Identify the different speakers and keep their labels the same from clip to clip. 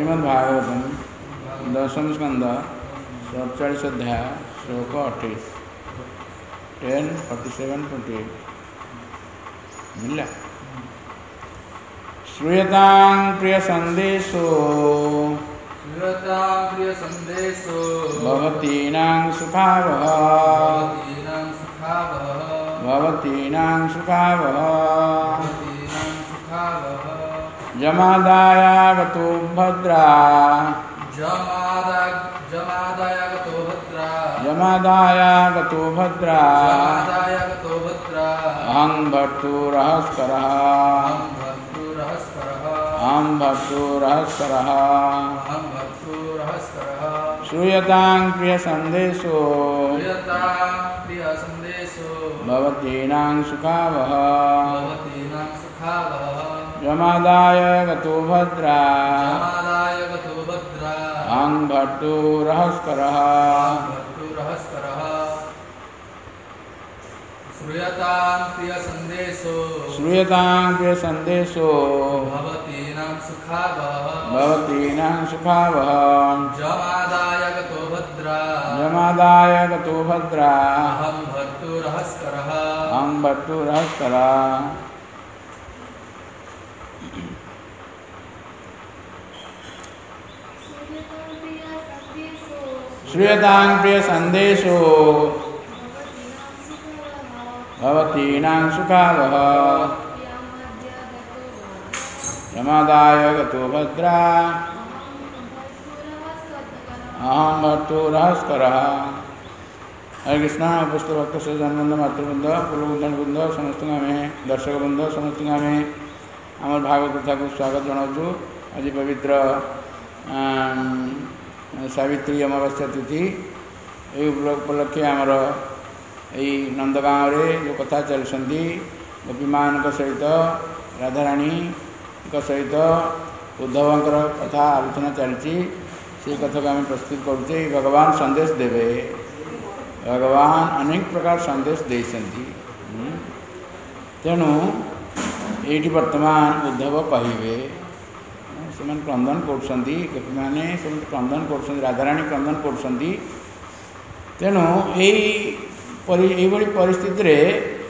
Speaker 1: श्रीमद्भागवतम दशम स्कंद 47 अध्याय श्लोक 28 10:47-28 मिला। श्रूयतां प्रिय संदेशो भवतीनां सुखावह जमादायागतो भद्रा अहं भर्तुरहस्करः श्रूयतां प्रिय संदेशो भवतीनां सुखावह जमादाय गतो भद्रा अहं भर्तुरहस्करः श्रूयतां प्रिय संदेशो भवतीनां सुखावह जमादाय गतो भद्रा अहं भर्तुरहस्करः श्रूयतां प्रिय संदेशो भवतीनां सुखावह जमादाय गतो भद्रा अहं भर्तुरहस्करः। हरे कृष्ण। उपस्थित भक्त से जनबंध मातृवृंद पूर्वबुंद समस्त आमे दर्शक बंध समस्त आमे आम भागवत कथा को स्वागत जनाऊँ। आज पवित्र सावित्री अमावास्या तिथि उपलक्षे आमर यही नंदगाँव जो कथा चलती गोपी मान सहित राधाराणी सहित उद्धवंकर कथा आलोचना चलती से कथा को आम प्रस्तुत करुचे। भगवान संदेश देवे। भगवान अनेक प्रकार संदेश देते तेणु ये वर्तमान उद्धव कहे से क्रंदन कर गोपी मैंने क्रंदन कर राधाराणी क्रंदन कर तेणु यही परिस्थिति रे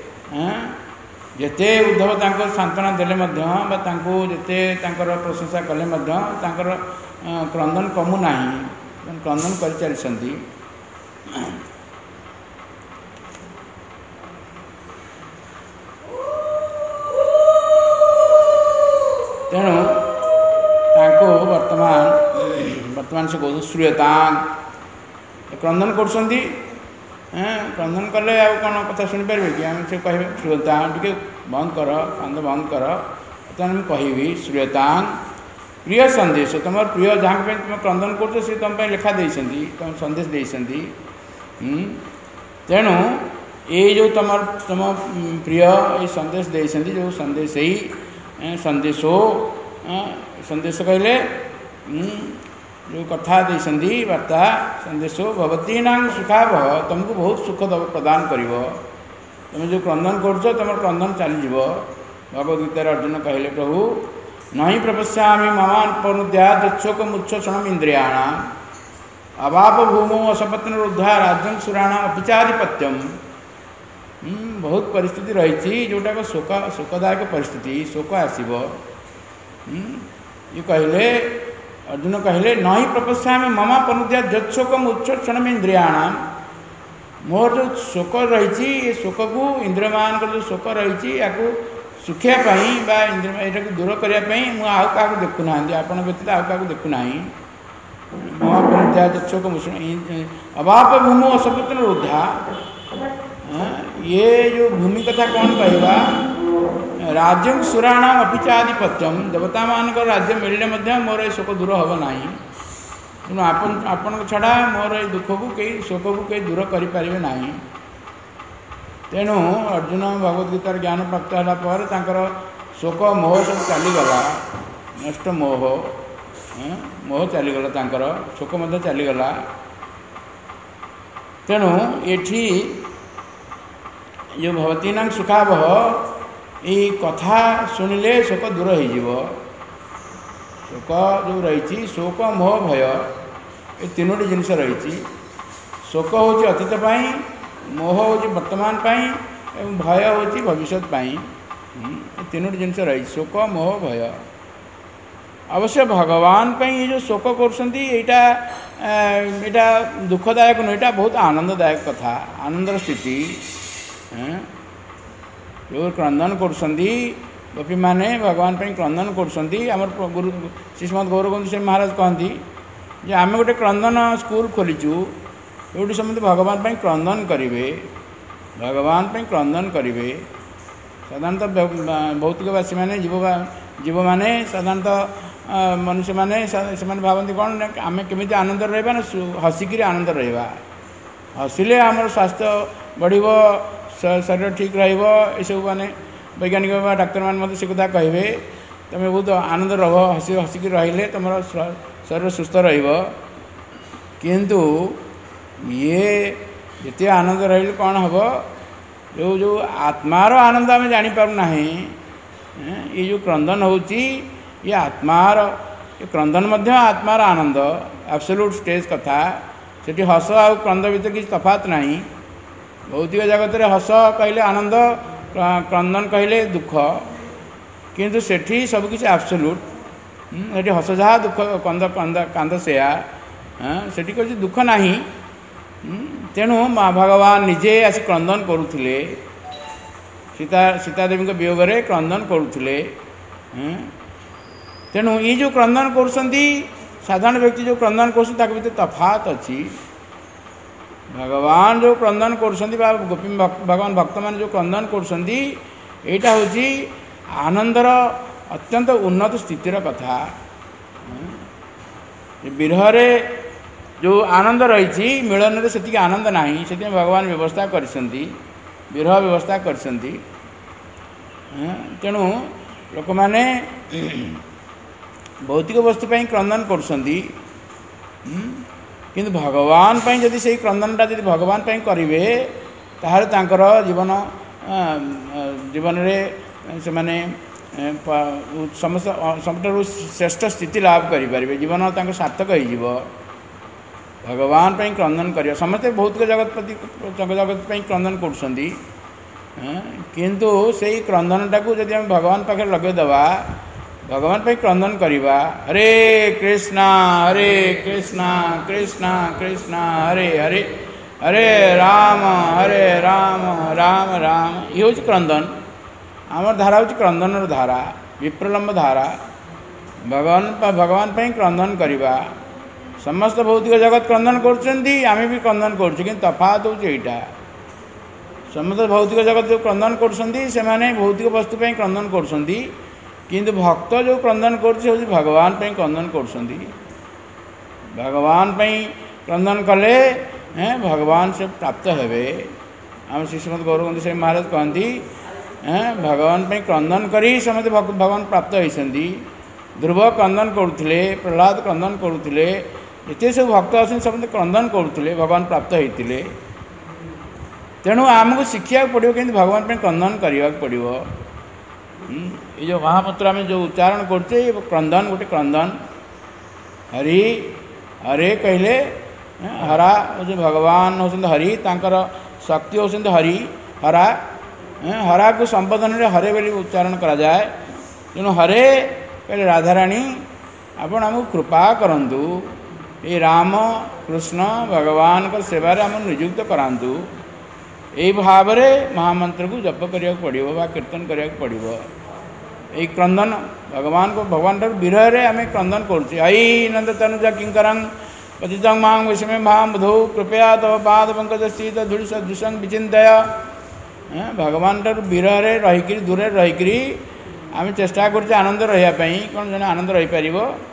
Speaker 1: जेते उद्धव तांको सांत्वना देले जेते प्रशंसा कले क्रंदन कमु नाही क्रंदन कर चलती। तेणु वर्तमान से कह श्रूयतां क्रंदन कर क्रंदन कले कौन कथा शुणिपारे कि आम से कहे श्रूयतां टे बंद कर कांद बंद कर बर्तमान कहि श्रूयतां प्रिय संदेश तुम प्रिय जहाँ तुम क्रंदन कर तुम लेखा देती तुम संदेश देती। तेणु ये जो तुम प्रिय ये संदेश देती जो संदेश ही संदेशो संदेश कहले जो कथा देती वार्ता संदेशो भवतीनां सुखावह तुमको बहुत सुख प्रदान कर तुम जो क्रंदन कर तुम क्रंदन चलीज। भगवद्गीता अर्जुन कहले प्रभु नहीं प्रपश्यामि ममानुद्याचोक मुच्छोषणम इंद्रियाणाम अवाप भूमौ असपत्न रुद्धा राज्यं सुराणाम अपिचाधिपत्यम। बहुत परिस्थिति रही जोटा को शोकदायक परिस्थिति शोक आसब। ये कहले अर्जुन कहले नहीं प्रपश्यामि मम पनुद्या जत्शोकम उच्छोषणम इंद्रियाणाम मोर जो शोक रही ये शोक को इंद्रिय मान जो शोक रही या सुखापी इंद्रिय दूर करने मुझे देखुना आपण व्यतीत आउ क्या देखुना मम पनुद्या जत्शोक अवाप भूमौ असपत्न रुद्धा। ये जो भूमि कथा कौन कहवा राज्यं सुराणाम अपिचाधिपत्यम देवता मान राज्य मिलने मोर ये शोक दूर हम ना तेणु आपण छड़ा मोर ये दुख को कई शोक को कई दूर करें ना। तेणु अर्जुन भगवद्गीतार ज्ञान प्राप्त होगापर शोक मोह सब चलीगला नष्ट मोह चलीगला शोक चलीगला। तेणु ये जो भवतीनां सुखावह ये कथा शुणिले शोक दूर हो शोक जो रही शोक मोह भय ये तीनोटी जिनस रही शोक हूँ अतीत पाई मोह हूँ वर्तमान पाई एवं भय हूँ भविष्य पाई तीनोटी जिनस रही शोक मोह भय अवश्य भगवान पे ये जो शोक करटा दुखदायक नुह यहाँ बहुत आनंददायक कथा आनंदर स्थिति जो क्रंदन कर गोपी माने भगवान पे क्रंदन कर गुरु श्रीमद गौरगोविंद सिंह महाराज कहती जे आम गोटे क्रंदन स्कूल खोलीचु जो समझते भगवान पे क्रंदन करेंगे भगवान पे क्रंदन करेंगे साधारणतः भौतिकवासी मैंने जीव मैंने साधारणतः मनुष्य मैंने से भावती कौन आम केमी आनंद रहा ना हसिकी आनंद रहा हसिले आमर स्वास्थ्य बढ़ शरीर ठीक रही माने वैज्ञानिक डाक्तर मैंने मत से कथा कहे तुम बहुत आनंद रह हसिकी रही तुम शरीर सुस्थ किंतु ये जिते आनंद रही कौन हम जो जो आत्मार आनंद आम जापारूना ये जो क्रंदन होची ये आत्मार ये क्रंदन मध्य आत्मार आनंद एब्सोल्यूट स्टेज कथा सेठी हस आ क्रंद भीतर किसी तफात नहीं भौतिक जगत में हस कहले आनंद क्रंदन कहले दुख किंतु सेठी सब किसी एब्सोल्यूट सेठी हस जहाँ दुख कंद कंद कांद सेया सेठी किसी दुख नहीं तेणु भगवान निजे आसी क्रंदन करुले सीतादेवी वियोग में क्रंदन करुले तेणु ये जो क्रंदन कर साधारण व्यक्ति जो क्रंदन कर तफात अच्छी भगवान जो क्रंदन कर गोपी भगवान भक्त मान जो क्रंदन करा हूँ आनंदर अत्यंत उन्नत स्थितिर कथा विरह जो आनंद रही मिलन में से आनंद नहीं से भगवान व्यवस्था कर विरह व्यवस्था कर तेणु लोक मैंने भौतिक वस्तु क्रंदन कर किंतु भगवान जदि से क्रंदनटा जदि भगवान करेंगे ताहले तांकर जीवन जीवन रे से माने समस्त सबुठारु श्रेष्ठ स्थिति लाभ करें जीवन तांकर सार्थक हो भगवान पे क्रंदन कर समस्ते भौतिक जगत प्रति जगत पे क्रंदन कर किंतु से क्रंदनटा को जब आम भगवान पाखे लगेदेवा भगवान पे क्रंदन करवा हरे कृष्णा कृष्णा कृष्णा हरे हरे हरे राम राम राम ये हूँ क्रंदन आमर धारा हूँ क्रंदन धारा विप्रलम्ब धारा भगवान पे क्रंदन करवा समस्त भौतिक जगत क्रंदन करें भी क्रंदन कर तफात हूँ यहाँ समस्त भौतिक जगत जो क्रंदन कर भौतिक वस्तु क्रंदन कर किंतु भक्त जो क्रंदन कर भगवान पे क्रंदन कर भगवान पे क्रंदन कले भगवान से प्राप्त हेबे आम श्रीमद गौरगोविंद सिंह महाराज कहती भगवान पे क्रंदन करी समस्त भगवान प्राप्त होती ध्रुव क्रंदन करुले प्रहलाद क्रंदन करुले ये सब भक्त अच्छे समस्त क्रंदन करुले भगवान प्राप्त होते तेणु आमको शिखा पड़ो कि भगवान पे क्रंदन करने पड़ो ये जो महामंत्र आम जो उच्चारण करते क्रंदन गोटे क्रंदन हरि हरे कहले हरा जो भगवान होती हरि तांकर शक्ति होती हरि हरा हरा को संबोधन में हरे बोली उच्चारण करा जाए तेणु हरे कहले राधाराणी आपण आमको कृपा करंतु ये राम कृष्ण भगवान का सेवार आम नियुक्त करांतु यही भाव में महामंत्र को जप करा पड़ो बा कीर्तन करा पड़ो यही क्रंदन भगवान को भगवान विरह रे आम क्रंदन कर आई नंद तनुज किंकरं पतित मांग विषमे भाम बुधौ कृपया तव पाद पंकज स्थित धूल सदृशं विचिंतय भगवान विरह रे रहीकि दूर रहीकि आम चेष्टा कर आनंद रही कौन जन आनंद रही पार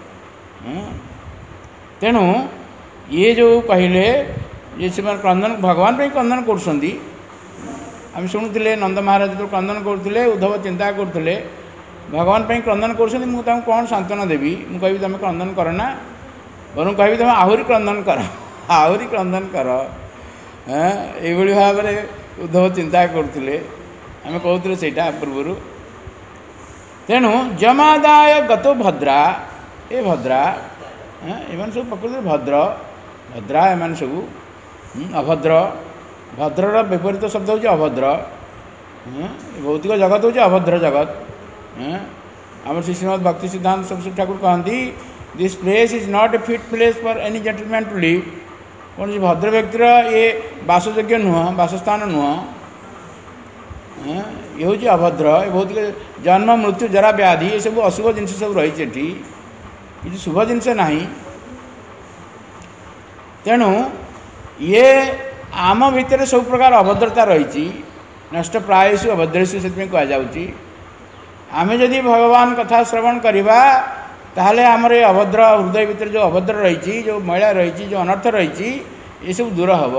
Speaker 1: तेणु ये जो कहले ये से क्रंदन भगवान पे क्रंदन कर आम शुणुले नंद महाराज जो क्रंदन करते उद्धव चिंता करते भगवान पे क्रंदन कर कौन सांत्वना देवी मुझे कहि तुम क्रंदन करना बर कहि तुम आहरी क्रंदन कर आहरी क्रंदन कर ये भाव में उद्धव चिंता करते आम कहते से पूर्व तेणु जमादाय गतो भद्रा ए भद्रा एम सब प्रकृति भद्र भद्रा एम सब अभद्र भद्रर विपरीत शब्द हूँ अभद्र भौतिक जगत हूँ अभद्र जगत आम श्री श्रीमद भक्ति सिद्धांत सरस्वती ठाकुर कहती this place is not a fit place for any gentleman to live कौन भद्र व्यक्तिर ये बासयोग्य नुह बासस्थान नुह ये हूँ अभद्र ये भौतिक जन्म मृत्यु जरा व्याधि ये सब अशुभ जिनस सब रही किसी शुभ जिनस ना तेणु ये आम भितर सब प्रकार अभद्रता रही नष्ट प्रायसु अभद्रेशु से कहुच्छी आमे जदि भगवान कथा श्रवण करवा ताहले आमर ये अभद्र हृदय भितर जो अभद्र रही जो मैला रही जो अनर्थ रही ये सब दूर हम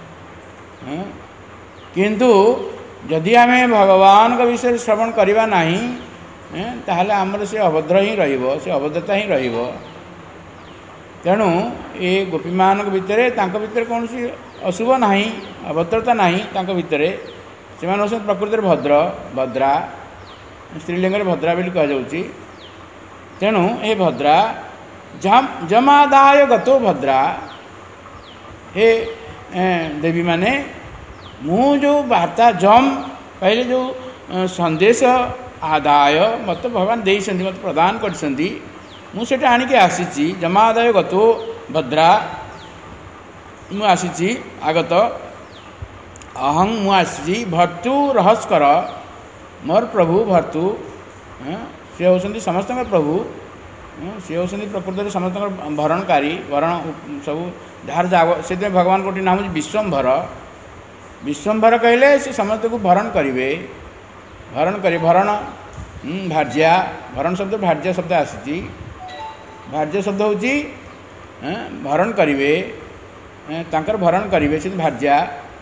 Speaker 1: किंतु जदि आम भगवान का विषय श्रवण करवा नहीं ताहले आमर से अभद्र ही रहिबो से अभद्रता ही रहिबो तेणु ये गोपी मान भितर कौन सी अशुभ नहीं अभद्रता नहीं भितर से प्रकृति भद्र भद्रा स्त्रीलिंग भद्रा बोली कहुच्छी तेणु ये भद्रा जमादाय गतो भद्रा हे देवी माने मु जो वार्ता जम कहले जो संदेश आदाय मत भगवान दे मत प्रदान कर आणिके आसी जमादाय गतो भद्रा मु आसी आगत अहं मु आसी भर्तु रहस्कर मोर प्रभु भर्तु सी होती समस्त प्रभु सी होती प्रकृति समस्त भरणकारी भरण सब जार जाग से भगवान गोटे नाम विश्वम्भर विश्वम्भर कहले से समस्त को भरण करेंगे भरण भार्या भरण शब्द भार्या शब्द आसी भार्य शब्द हूँ भरण करेंगे तांकर भरण करेंगे से भार्या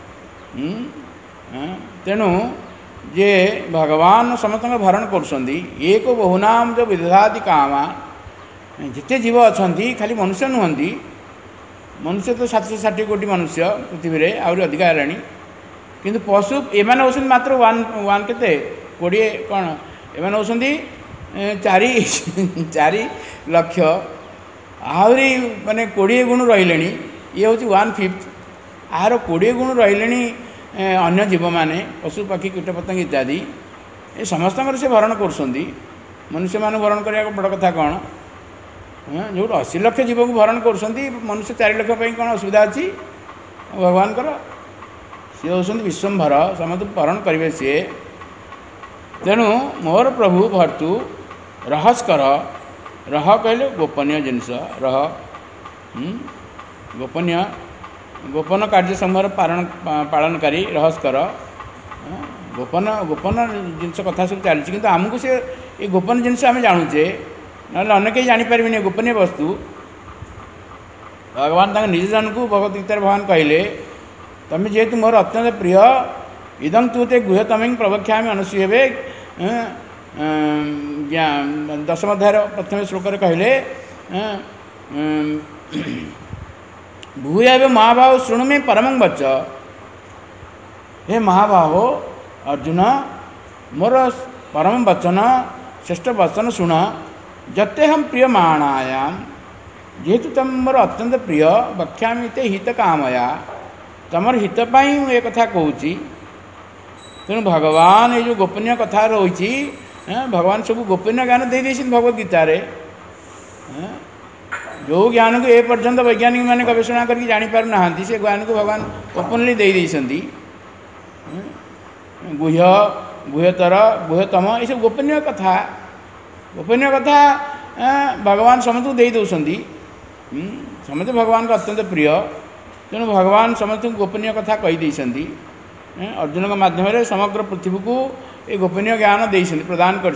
Speaker 1: तेणु जे भगवान समस्त भरण एक बहुनाम जो विदधाति कामा जिते जीव अच्छा खाली मनुष्य नुहति मनुष्य तो 760 कोटी मनुष्य पृथ्वी में आहरी अधिका है किंतु पशु एमाने होती मात्र वन के 20 कौन एमाने होती 4 लक्ष आहरी माने 20 गुण रही ये हूँ 1/5 आहार 20 गुण रही अन्य जीव मैंने पशु पक्षी कीटपतंग इत्यादि ये समस्त से भरण कर मनुष्य मान भरण करने बड़ कथा कौन जो 80 लक्ष जीव को भरण कर मनुष्य 4 लक्ष कौन असुविधा अच्छी भगवान सी होती विश्वम्भर समस्त भरण करेंगे सी तेणु मोर प्रभु भर्तु रहस्कर रह कहले गोपनीय जिनस रह गोपनीय गोपन कार्य समूह पालनकारी रहस्कर गोपन गोपन जिनस कथा सब चलती किंतु आमको से ये गोपन जिनस आम जानुचे ना अन्य कहीं जापर गोपनीय वस्तु भगवान निज जन को भगवत गीता भगवान कहले तमें जेहेतु मोर अत्यंत प्रिय इदं तुते गुह्यतम प्रवक्षा अनुसूये 10 अध्याय प्रथम श्लोक कहले भूया महाभाव शृणु में परम वच हे महाभाव अर्जुन मोर परम वचन श्रेष्ठ वचन शुण जते हम प्रिय माणायाम जेहेतु तुम मोर अत्यंत प्रिय वक्ष्यामि ते हित कामया तमर हित पाई ये कथा कहूँ तेणु भगवान ये जो गोपनीय कथा रही भगवान सब गोपनीय ज्ञान दे भगवत गीतार जो ज्ञान को ए पर्यंत वैज्ञानिक मैंने गवेषणा करके जापार ना से ज्ञान को भगवान ओपनली दे गुह्य गुह्यतर गुह्यतम ये सब गोपनीय कथा भगवान समस्त को दे दौरान समस्त भगवान का अत्यंत प्रिय तेणु भगवान समस्त गोपनीय कथा कहीदे अर्जुन के माध्यम समग्र पृथ्वी को ये गोपनीय ज्ञान दे प्रदान कर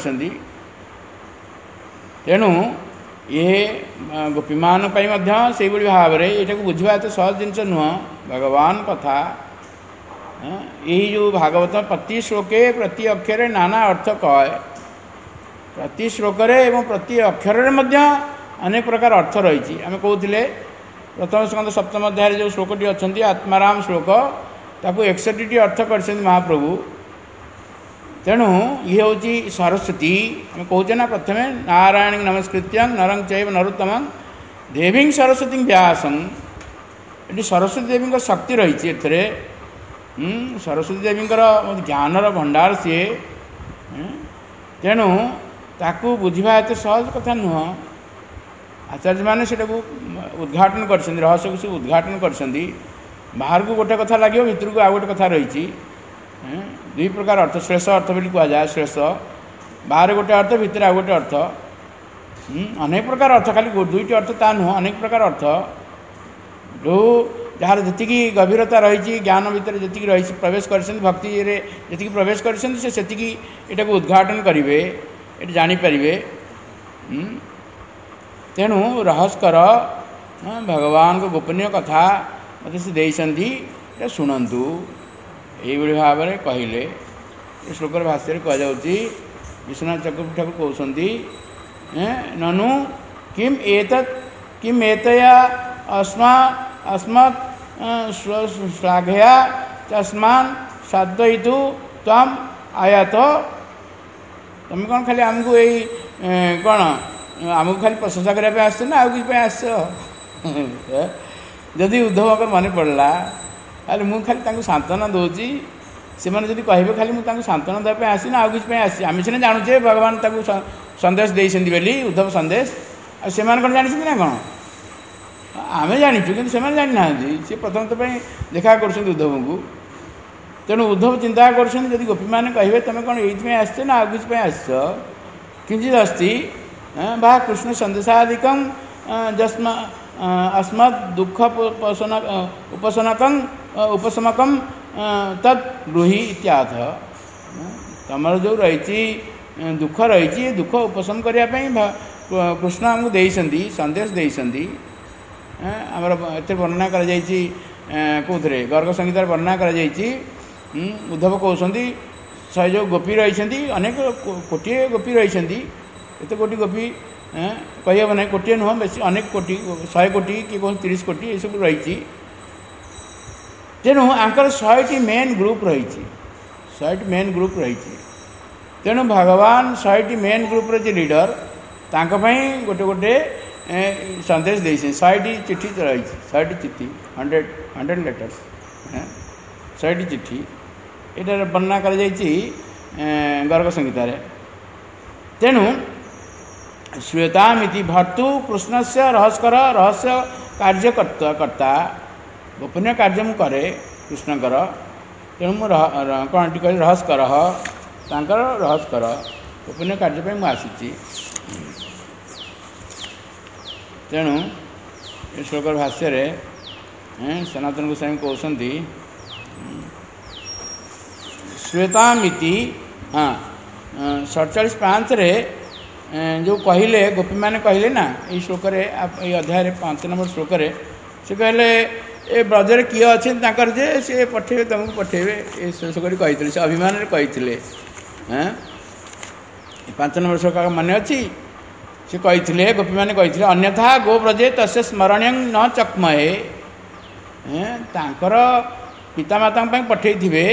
Speaker 1: तेणु ये गोपीमान से भाव में यहाँ बुझा एत सहज जिनस नुह भगवान कथा यही जो भागवत प्रति श्लोके प्रति अक्षर नाना अर्थ कहे प्रति श्लोक एवं प्रति अक्षर अनेक प्रकार अर्थ रही आम कहते प्रथम स्कंद सप्तम अध्याय जो श्लोकटी अच्छा आत्माराम श्लोक ताकू 61 अर्थ कर महाप्रभु तेणु ये हूँ सरस्वती आम कौचे ना प्रथम नारायण नमस्कृत्य नरं चैव नरोत्तमं देवी सरस्वती व्यासं ये सरस्वती देवी शक्ति रही एथे सरस्वती देवी ज्ञानर भंडार सी तेणु ताकू बुझा एत सहज कथा नुह आचार्य मैंने उद्घाटन कर रहस्य को सब उद्घाटन कर बाहर को गोटे कथा लगे भितर को आ गए कथा रही दुई प्रकार अर्थ श्लेष अर्थ बोली कहुए श्लेष बाहर गोटे अर्थ भितर आ गए अर्थ अनेक प्रकार अर्थ खाली दुईट अर्थ ता नुह अनेक प्रकार अर्थ जो जार जी गभीरता रही ज्ञान भितर जी रही प्रवेश कर भक्ति जी प्रवेश कर उद्घाटन करेंगे ये जानीपारे तेणु रहस्कर भगवान को गोपनीय कथा मत से देती शुणु ये भाव में कहले श्लोकर भाष्य कहुँ विश्वनाथ चक्रवर्ती ठाकुर कहते ननु किम एतया अस्मत् श्लाघया तस्मान् साधयितु तम आयात तुम कौन खाली आमको यही कौन आमको खाली प्रशंसा करने आस ना आउ कि आस जदि उद्धव मन पड़ा खाली मुझे खाली सांत्वना दूसरी से मैंने कहे खाली मुझे सांत्वना देवाई आसी ना आउ कि आसी आम सीना जानूचे भगवान संदेश देते बोली उद्धव संदेश आ से कौन जानते ना कौन आम जाचु कि जानी ना सी प्रथम देखा कर उद्धव को तेणु उद्धव चिंता कर गोपी मैंने कहे तुम कौन ये आस ना आउ कि आस किंचित अस्ति बा कृष्ण संदेशादिक जस्मा अस्मत् दुख उपशमकम तद ब्रूहि इत्याथ तमर जो रही दुख रही दुख उपशम करने कृष्ण आमको देती संदेश देती आमर एत वर्णना कौथे गर्ग संहितार वर्णना कर उद्धव कहते शहे जो गोपी रही अनेक कोटी गोपी रही एत कोटी गोपी कह ना कोटी नुह बेस अनेक कोटी 100 कोटी कि कौन 30 कोटी ये सब रही तेणु आंकर 100टी मेन ग्रुप रही 100टी मेन ग्रुप रही तेणु भगवान 100टी मेन ग्रुप रे लीडर तांकपाई गोटे गोटे संदेश दे 100टी चिट्ठी रही 100टी चिट्ठी 100 लेटर्स 100टी चिट्ठी ये वर्णना कर गर्ग संहितार तेणु श्वेतामिति भर्तु कृष्ण से रहस्य कार्यकर्ता गोपनीय कार्य मु करे कृष्णकर तेणु मु कौन टी कह रहस्कर रहस्कर गोपनीय कार्य मुझे आसी तेणु ये श्लोकर भाष्य सनातन गोस्वामी कहते श्वेतामिति हाँ 47:5 जो कहले गोपी मैंने कहले ना ये श्लोक ये अध्याय 5 नंबर श्लोक से कहले ए ब्रजर किए अच्छे जे सी पठेबे तुमको पठेबे ये श्लोक कही से अभिमान कही 5 नंबर श्लोक मन अच्छी से कही गोपी मैंने कही अन्यथा गो ब्रजे तस्य स्मरणीय न चक्महे तांकर पितामाता पठे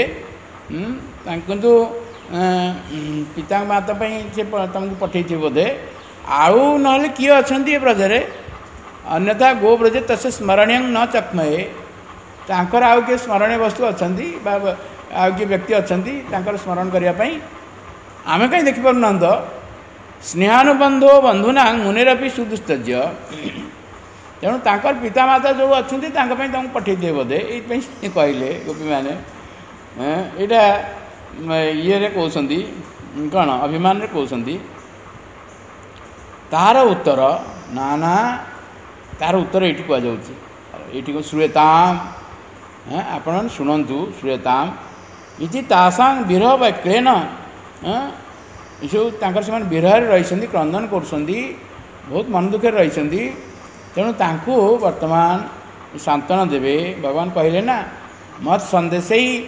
Speaker 1: किंतु पिता माता से तुमको पठे बोधे आउ ना किए अच्छा ब्रजरे अन्यथा गो ब्रजे तस्य स्मरणीय न चक्महे तांकर आउ किए स्मरणीय वस्तु अच्छा आउ किए व्यक्ति अच्छा स्मरण करने आम कहीं देखिपार ना तो स्नेहानुबंधो बंधुना मुनिरपि सुदुस्तज्य तेणु तांकर पिता माता जो अच्छा तुमको पठे बोधे ये कहले गोपी मैंने यहाँ ये कहते कौन अभिमान कहते तार उत्तर ना ना तार उत्तर ये कहु श्रूयताम आपण शुणु श्रूयताम इति तासां विरह वाक्येन सब से विरह रही क्रंदन कर बहुत मन दुखे रही तेणु तांकु वर्तमान सांत्वना देवे भगवान कहले ना मत संदेश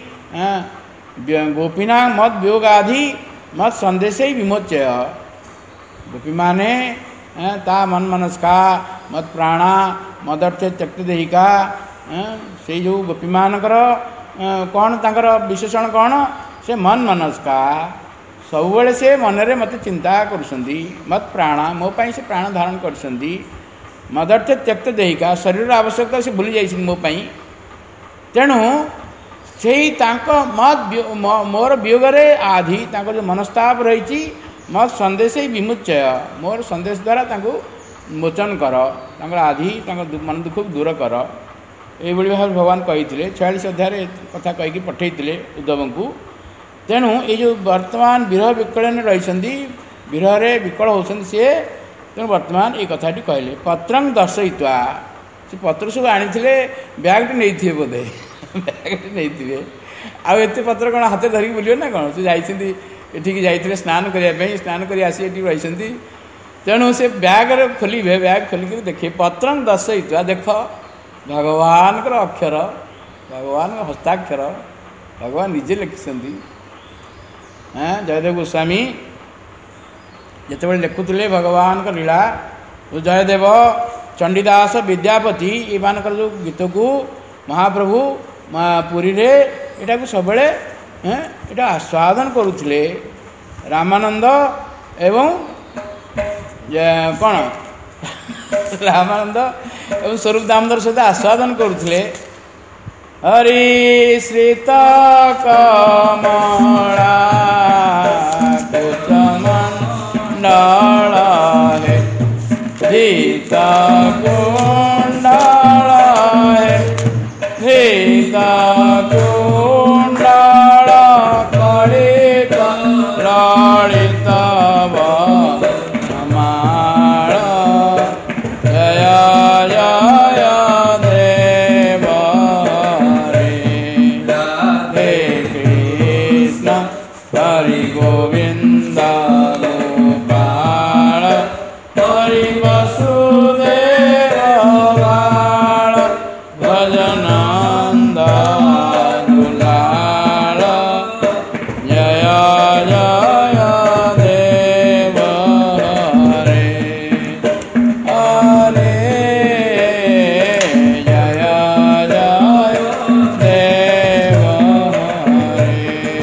Speaker 1: गोपीना मत वियोगाधि मत संदेश विमोच्य गोपी माने ता मन मनस्का मत प्राणा मदर्थे त्यक्त देहिका से जो गोपी मानकर कौन तांकर विशेषण कौन से मन मनस्का ସବୁବେଳେ से मनरे मत चिंता करुछंदी मत प्राण मो पाई से प्राण धारण करछंदी मदर्थ त्यक्त देहिका शरीर आवश्यकता से भूली जाइछन मो पाई तेणु से मोर वियोगरे आधि जो मनस्ताप रही मत संदेश ही विमुच्य मोर संदेश द्वारा मोचन कर आधि मन दुख दूर कर ये भाव भगवान कही 46 अध्याय कथा कहीकि पठे उद्धव को तेणु ये जो वर्तमान विरह विकलन रही विरह विकल होती सी तेणु वर्तमान ये कथाटी कहले पत्रं दर्शयित्वा से पत्र सब आनी बैगटे नहीं बोधे बैगटे नहीं आते पत्र कौन हाथ धरिक बुलिए ना कौन से जाते स्नान करने स्नान कर आसी रही तेणु से बैग खोलिए बैग खोलिक देखिए पत्रं दर्शयित्वा देख भगवान अक्षर भगवान हस्ताक्षर भगवान निजे लिखिं जयदेव गोस्वामी जिते लिखुले भगवान का लीला तो जयदेव चंडीदास विद्यापति ये मानकर जो गीत को महाप्रभु पुरी रे एटा को सब एटा आस्वादन करुले रामानंद एवं कौन रामानंद एवं स्वरूप दामोदर सहित आस्वादन करुले हरि श्रीत कमला कुचमंडल है धीता कुंडल है धीता कुंडल कलित ललित माल जय जय देव हरि गोविंद गोपाल हरि वसुदेव बाल भजनंद दुलाल जय जय देव हरे हरे जय जय देव हरे।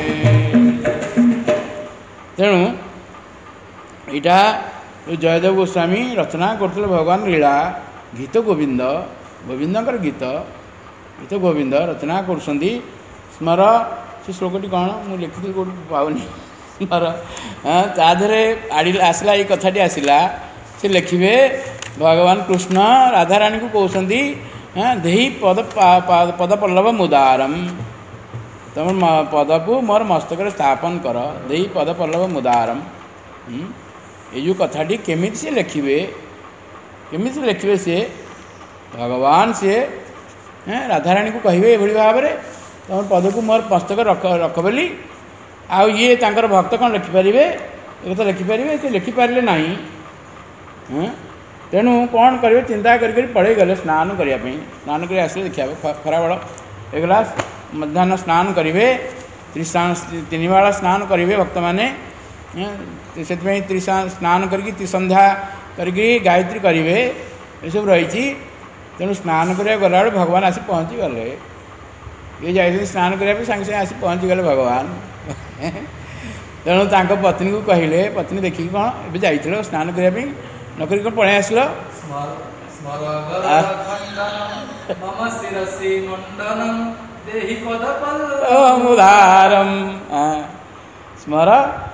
Speaker 1: तेणु यहाँ जयदेव गोस्वामी रचना करते भगवान लीला गीत गोविंद गोविंदर गीत गीत गोविंद रचना कर स्मर से श्लोकटी कौन मुझे लिखी कौट पाऊनी स्मर ताधे आसला ये कथाटी आसला से लिखे भगवान कृष्ण राधाराणी को कहते देहि पद पद पल्लव मुदारम तुम पद को मोर मस्तक स्थापन कर देहि पद पल्लव मुदारम ये जो कथाटी केमी से लिखे से भगवान से राधाराणी को कहे ये भाव में तुम पद को मोर मस्तक रख बोली आउ ये तांकर भक्त कौन लिखिपारे ये तो लिखिपारे से लिखिपारे ना तेणु कौन करेंगे चिंता कर पड़े गले स्नान करने स्नान कर आसले देखा खराबेल एगला मध्याह्न स्नान करेंगे तीन बेला स्नान करेंगे भक्त मैंने से स्नान करके त्रिसंध्या करके गायत्री करेंगे ये सब रही तेणु स्नान करा गला भगवान आसी पहुँची गले ये जाते स्नान करने सागे सागे आसी पहुँची गले भगवान तेणु तांक पत्नी को कहले पत्नी देखिए कौन ए जाइल स्नान करने नक कौन पलि आसल मुदारम स्मर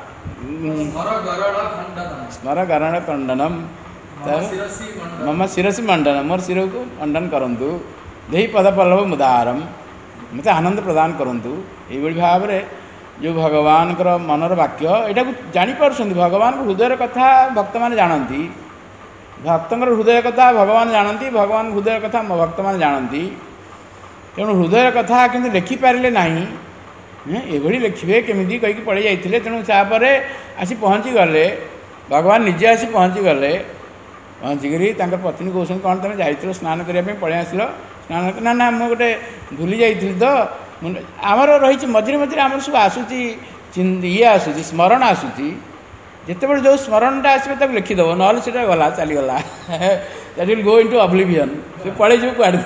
Speaker 1: स्मर गरण खंडनम मम शिरसी मंडन मोर शिर को मंडन करंतु देहि पद पल्लव मुदारम मत आनंद प्रदान करंतु ये भाव में जो भगवान मनर वाक्य यहाँ को जापर भगवान हृदय कथा भक्त मैंने जानती भक्त हृदय कथा भगवान जानती भगवान हृदय कथा भक्त मैंने जानती तेणु हृदय कथा कि लिखिपारे ना ये लिखे केमी कहीकि पड़े जाते तेणु तापर आसी पहुँची गले भगवान निजे आसी पहुँची गले पहुँचिकी पत्नी कहते कौन तुम जाइल स्नान करने पलि आसल स्नान ना ना मुझे गोटे भूली जाइली तो आमर रही मझे मझे आम सब आसूसी ये आसूसी स्मरण आसूसी जिते बड़े जो स्मरणटा आसो लिखिदेव ना गला चलीगला that will go into oblivion से पड़े जो कड़े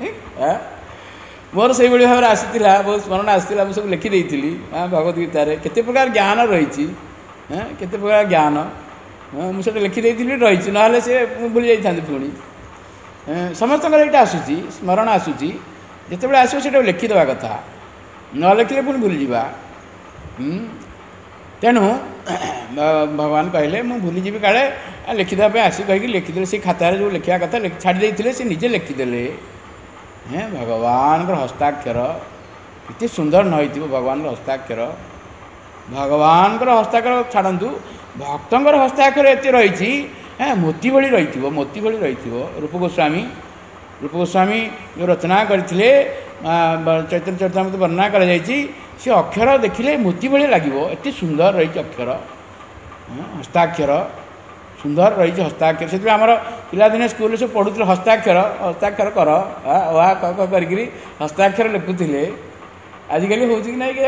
Speaker 1: मोर से भाव में आसाला बहुत स्मरण आसाला मुझे सब लिखिदी भगवद गीतार केते प्रकार ज्ञान रही କେତେ ପ୍ରକାର ଜ୍ଞାନ ମୁଁ ସେଟା ଲେଖିଦେଇଥିଲି ରହିଛି, ନହେଲେ ସେ ମୁଁ ଭୁଲି ଯାଇଥାନ୍ତି। ପୁଣି ସମସ୍ତଙ୍କର ଏଇଟା ଆସୁଛି, ସ୍ମରଣ ଆସୁଛି, ଯେତେବେଳେ ଆସିବ ସେଇଟାକୁ ଲେଖିଦେବା କଥା, ନ ଲେଖିଲେ ପୁଣି ଭୁଲିଯିବା। ତେଣୁ ଭଗବାନ କହିଲେ ମୁଁ ଭୁଲିଯିବି କାଳେ, ଲେଖିଦେବା ପାଇଁ ଆସି କହିକି ଲେଖିଦେଲେ। ସେ ଖାତାରେ ଯେଉଁ ଲେଖିବା କଥା ଛାଡ଼ି ଦେଇଥିଲେ, ସେ ନିଜେ ଲେଖିଦେଲେ। ଭଗବାନଙ୍କର ହସ୍ତାକ୍ଷର କେତେ ସୁନ୍ଦର ନ ହେଇଥିବ, ଭଗବାନଙ୍କର ହସ୍ତାକ୍ଷର। ଭଗବାନଙ୍କର ହସ୍ତାକ୍ଷର ଛାଡ଼ନ୍ତୁ, ଭକ୍ତଙ୍କର ହସ୍ତାକ୍ଷର ଏତେ ରହିଛି, ମୋତି ଭଳି ରହିଥିବ, ମୋତି ଭଳି ରହିଥିବ। ରୂପ ଗୋସ୍ୱାମୀ ଯେଉଁ ରଚନା କରିଥିଲେ, ଚୈତନ୍ୟ ଚରିତାମୃତ ବର୍ଣ୍ଣନା କରାଯାଇଛି, ସେ ଅକ୍ଷର ଦେଖିଲେ ମୋତି ଭଳି ଲାଗିବ, ଏତେ ସୁନ୍ଦର ରହିଛି ଅକ୍ଷର, ହସ୍ତାକ୍ଷର ସୁନ୍ଦର ରହିଛି ହସ୍ତାକ୍ଷର। ସେଥିପାଇଁ ଆମର ପିଲାଦିନେ ସ୍କୁଲରେ ସବୁ ପଢ଼ୁଥିଲେ ହସ୍ତାକ୍ଷର କର, କରିକିରି ହସ୍ତାକ୍ଷର ଲେଖୁଥିଲେ। ଆଜିକାଲି ହେଉଛି କି ନାହିଁ କି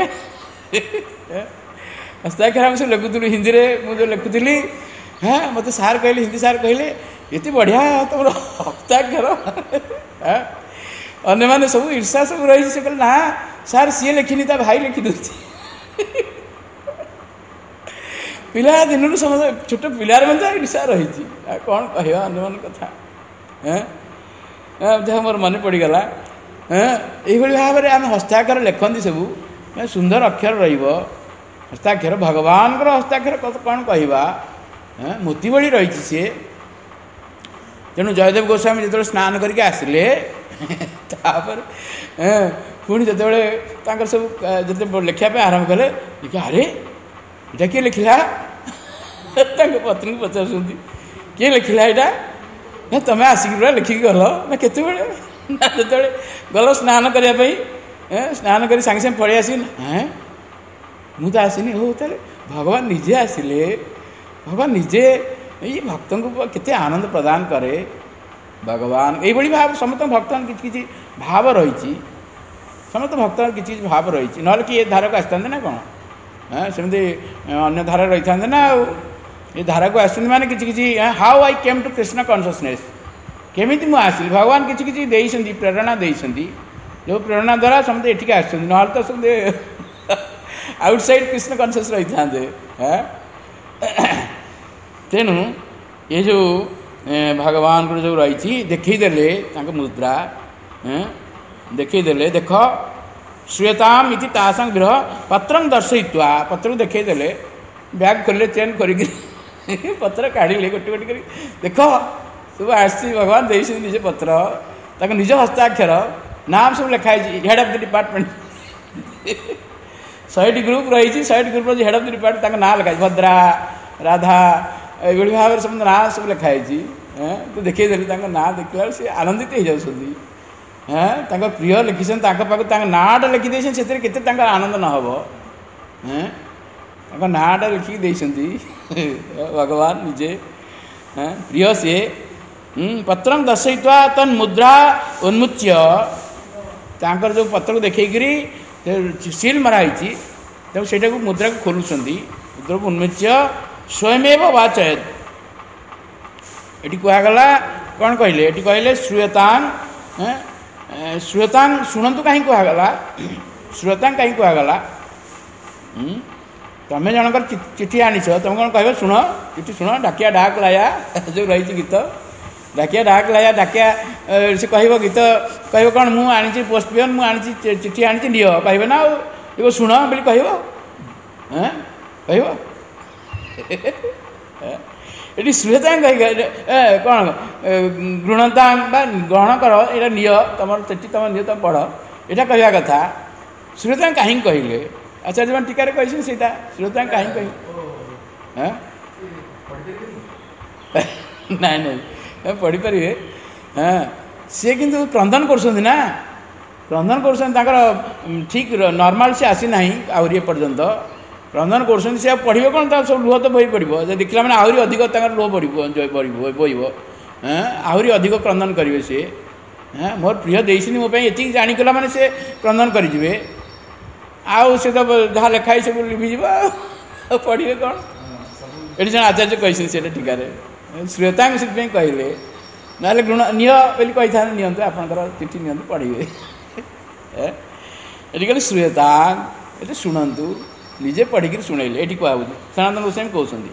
Speaker 1: ହସ୍ତାକ୍ଷର ଆମେ ସବୁ ଲେଖୁଥିଲୁ ହିନ୍ଦୀରେ। ମୁଁ ଯେଉଁ ଲେଖୁଥିଲି, ମୋତେ ସାର୍ କହିଲେ, ହିନ୍ଦୀ ସାର୍ କହିଲେ, ଏତେ ବଢ଼ିଆ ତୁମର ହସ୍ତାକ୍ଷର। ଅନ୍ୟମାନେ ସବୁ ଈର୍ଷା ସବୁ ରହିଛି। ସେ କହିଲେ, ନା ସାର୍ ସିଏ ଲେଖିନି, ତା ଭାଇ ଲେଖିଦେଉଛି। ପିଲା ଦିନରୁ ସମସ୍ତେ ଛୋଟ ପିଲାର ମଧ୍ୟ ଈର୍ଷା ରହିଛି। ଆଉ କ'ଣ କହିବା ଅନ୍ୟମାନଙ୍କ କଥା। ଯାହା ମୋର ମନେ ପଡ଼ିଗଲା। ଏଇଭଳି ଭାବରେ ଆମେ ହସ୍ତାକ୍ଷର ଲେଖନ୍ତି ସବୁ, ସୁନ୍ଦର ଅକ୍ଷର ରହିବ ହସ୍ତାକ୍ଷର। ଭଗବାନଙ୍କର ହସ୍ତାକ୍ଷର କ'ଣ କହିବା, ମୋତି ଭଳି ରହିଛି ସିଏ। ତେଣୁ ଜୟଦେବ ଗୋସ୍ୱାମୀ ଯେତେବେଳେ ସ୍ନାନ କରିକି ଆସିଲେ, ତାପରେ ପୁଣି ଯେତେବେଳେ ତାଙ୍କର ସବୁ ଯେତେବେଳେ ଲେଖିବା ପାଇଁ ଆରମ୍ଭ କଲେ, ଆରେ ଏଇଟା କିଏ ଲେଖିଲା? ତାଙ୍କ ପତ୍ନୀଙ୍କୁ ପଚାରୁଛନ୍ତି, କିଏ ଲେଖିଲା ଏଇଟା? ନା ତମେ ଆସିକି ପୁରା ଲେଖିକି ଗଲ? ନା କେତେବେଳେ? ନା ଯେତେବେଳେ ଗଲ ସ୍ନାନ କରିବା ପାଇଁ, ସ୍ନାନ କରି ସାଙ୍ଗେ ସାଙ୍ଗେ ପଳେଇ ଆସିଲି। ମୁଁ ତ ଆସିନି। ହଉ ତାହେଲେ ଭଗବାନ ନିଜେ ଆସିଲେ। ଭଗବାନ ନିଜେ ଏଇ ଭକ୍ତଙ୍କୁ କେତେ ଆନନ୍ଦ ପ୍ରଦାନ କରେ ଭଗବାନ। ଏଇଭଳି ଭାବ ସମସ୍ତଙ୍କ ଭକ୍ତଙ୍କ କିଛି କିଛି ଭାବ ରହିଛି, ସମସ୍ତ ଭକ୍ତଙ୍କର କିଛି କିଛି ଭାବ ରହିଛି। ନହେଲେ କି ଏ ଧାରାକୁ ଆସିଥାନ୍ତେ ନା କ'ଣ? ସେମିତି ଅନ୍ୟ ଧାରାରେ ରହିଥାନ୍ତେ ନା। ଆଉ ଏ ଧାରାକୁ ଆସିଛନ୍ତି ମାନେ କିଛି କିଛି how I came to Krishna consciousness, କେମିତି ମୁଁ ଆସିଲି। ଭଗବାନ କିଛି କିଛି ଦେଇଛନ୍ତି, ପ୍ରେରଣା ଦେଇଛନ୍ତି, ଯେଉଁ ପ୍ରେରଣା ଦ୍ୱାରା ସମସ୍ତେ ଏଠିକି ଆସିଛନ୍ତି। ନହେଲେ ତ ସମସ୍ତେ ଆଉଟସାଇଡ୍ କୃଷ୍ଣ କନସିୟସ୍ ରହିଥାନ୍ତେ। ତେଣୁ ଏ ଯେଉଁ ଭଗବାନଙ୍କର ଯେଉଁ ରହିଛି, ଦେଖେଇଦେଲେ ତାଙ୍କ ମୁଦ୍ରା, ଦେଖେଇଦେଲେ, ଦେଖ ଶ୍ରୁୟତାମ୍ ଇତି ତାସାଂ ବିରହ ପତ୍ରଂ ଦର୍ଶୟିତ୍ୱା, ପତ୍ରକୁ ଦେଖେଇଦେଲେ। ବ୍ୟାଗ୍ ଖୋଲିଲେ, ଚେନ୍ କରିକି ପତ୍ର କାଢ଼ିଲେ, ଗୋଟି ଗୋଟି କରି, ଦେଖ ସବୁ ଆସିଛି, ଭଗବାନ ଦେଇଛନ୍ତି ନିଜ ପତ୍ର, ତାଙ୍କ ନିଜ ହସ୍ତାକ୍ଷର, ନାମ ସବୁ ଲେଖା ହେଇଛି, ହେଡ୍ ଅଫ୍ ଦି ଡିପାର୍ଟମେଣ୍ଟ। 100ଟି ଗ୍ରୁପ୍ ରହିଛି, 100ଟି ଗ୍ରୁପ୍ର ହେଡ୍ ଅଫ୍ ଦି ଡିପାର୍ଟମେଣ୍ଟ, ତାଙ୍କ ନାଁ ଲେଖା ହେଇଛି, ଭଦ୍ରା, ରାଧା, ଏଇଭଳି ଭାବରେ ସମସ୍ତ ନାଁ ସବୁ ଲେଖା ହେଇଛି। ତ ଦେଖେଇଦେଲେ, ତାଙ୍କ ନାଁ ଦେଖିଲା ବେଳକୁ ସେ ଆନନ୍ଦିତ ହେଇଯାଉଛନ୍ତି। ତାଙ୍କ ପ୍ରିୟ ଲେଖିଛନ୍ତି, ତାଙ୍କ ପାଖକୁ ତାଙ୍କ ନାଁଟା ଲେଖିଦେଇଛନ୍ତି, ସେଥିରେ କେତେ ତାଙ୍କର ଆନନ୍ଦ ନ ହେବ। ତାଙ୍କ ନାଁଟା ଲେଖିକି ଦେଇଛନ୍ତି ଭଗବାନ ନିଜେ, ପ୍ରିୟ ସିଏ। ପତ୍ରଂ ଦର୍ଶୟିତ୍ୱା ତନ୍ ମୁଦ୍ରା ଉନ୍ମୁଚ୍ୟ, ତାଙ୍କର ଯେଉଁ ପତ୍ରକୁ ଦେଖେଇକିରି ସିଲ୍ ମରା ହେଇଛି, ତେଣୁ ସେଇଟାକୁ ମୁଦ୍ରାକୁ ଖୋଲୁଛନ୍ତି, ମୁଦ୍ରାକୁ ଉନ୍ମୁଚ୍ୟ ସ୍ୱୟମେବ ବାଚୟତ୍। ଏଠି କୁହାଗଲା କ'ଣ କହିଲେ? ଏଠି କହିଲେ ଶ୍ରୁୟତାଂ, ଶ୍ରୁୟତାଂ ଶୁଣନ୍ତୁ କାହିଁକି କୁହାଗଲା? ଶ୍ରୁୟତାଂ କାହିଁକି କୁହାଗଲା? ତମେ ଜଣଙ୍କର ଚିଠି ଆଣିଛ, ତମେ କ'ଣ କହିବ? ଶୁଣ, ଚିଠି ଶୁଣ। ଡାକିଆ ଡାକ ଲାୟା ଯେଉଁ ରହିଛି ଗୀତ, ଡାକିଆ ଡାକ ଲାୟା, ଡାକିଆ ସେ କହିବ, ଗୀତ କହିବ କ'ଣ? ମୁଁ ଆଣିଛି ପୋଷ୍ଟ ପିଅନ, ମୁଁ ଆଣିଛି ଚିଠି ଆଣିଛି, ନିଅ, କହିବ ନା। ଆଉ ଇଏ ଶୁଣ ବୋଲି କହିବ, କହିବ? ଏଠି ଶ୍ରୁୟତାଂ କହିକି କ'ଣ ଗୃହତାଂ ବା ଗ୍ରହଣ କର, ଏଇଟା ନିଅ, ତମର ଚିଠି ତମ ନିଅ, ତମେ ପଢ଼, ଏଇଟା କହିବା କଥା। ଶ୍ରୁୟତାଂ କାହିଁକି କହିଲେ? ଆଚାର୍ଯ୍ୟମାନେ ଟୀକାରେ କହିଛନ୍ତି ସେଇଟା। ଶ୍ରୁୟତାଂ କାହିଁକି କହିଲେ? ନାଇଁ ନାଇଁ, ପଢ଼ିପାରିବେ। ସିଏ କିନ୍ତୁ କ୍ରନ୍ଦନ କରୁଛନ୍ତି ନା, କ୍ରନ୍ଦନ କରୁଛନ୍ତି, ତାଙ୍କର ଠିକ୍ ନର୍ମାଲ ସେ ଆସିନାହିଁ ଆହୁରି ଏପର୍ଯ୍ୟନ୍ତ, କ୍ରନ୍ଦନ କରୁଛନ୍ତି। ସେ ଆଉ ପଢ଼ିବେ କ'ଣ? ତାର ସବୁ ଲୁହ ତ ବହି ପଡ଼ିବ। ଯେ ଦେଖିଲା ମାନେ ଆହୁରି ଅଧିକ ତାଙ୍କର ଲୁହ ବହିବ, ଆହୁରି ଅଧିକ କ୍ରନ୍ଦନ କରିବେ ସେ। ମୋର ପ୍ରିୟ ଦେଇଛନ୍ତି ମୋ ପାଇଁ, ଏତିକି ଜାଣିଗଲା ମାନେ ସେ କ୍ରନ୍ଦନ କରିଯିବେ। ଆଉ ସେ ତ ଯାହା ଲେଖା ହେଇ ସବୁ ଲିଭିଯିବ, ଆଉ ପଢ଼ିବେ କ'ଣ? ଏଠି ଜଣେ ଆଚାର୍ଯ୍ୟ କହିଛନ୍ତି ସେଇଟା ଟୀକାରେ, ଶ୍ରୁୟତାଙ୍କୁ ସେଥିପାଇଁ କହିଲେ, ନହେଲେ ନିଅ ବୋଲି କହିଥାନ୍ତି, ନିଅନ୍ତୁ ଆପଣଙ୍କର ଚିଠି ନିଅନ୍ତୁ, ପଢ଼ିବେ। ଏଠି କହିଲେ ଶ୍ରୁୟତାଂ, ଏଠି ଶୁଣନ୍ତୁ, ନିଜେ ପଢ଼ିକିରି ଶୁଣେଇଲେ। ଏଠି କୁହାହେଉଛି ସନାତନ ଗୋସ୍ୱାମୀ କହୁଛନ୍ତି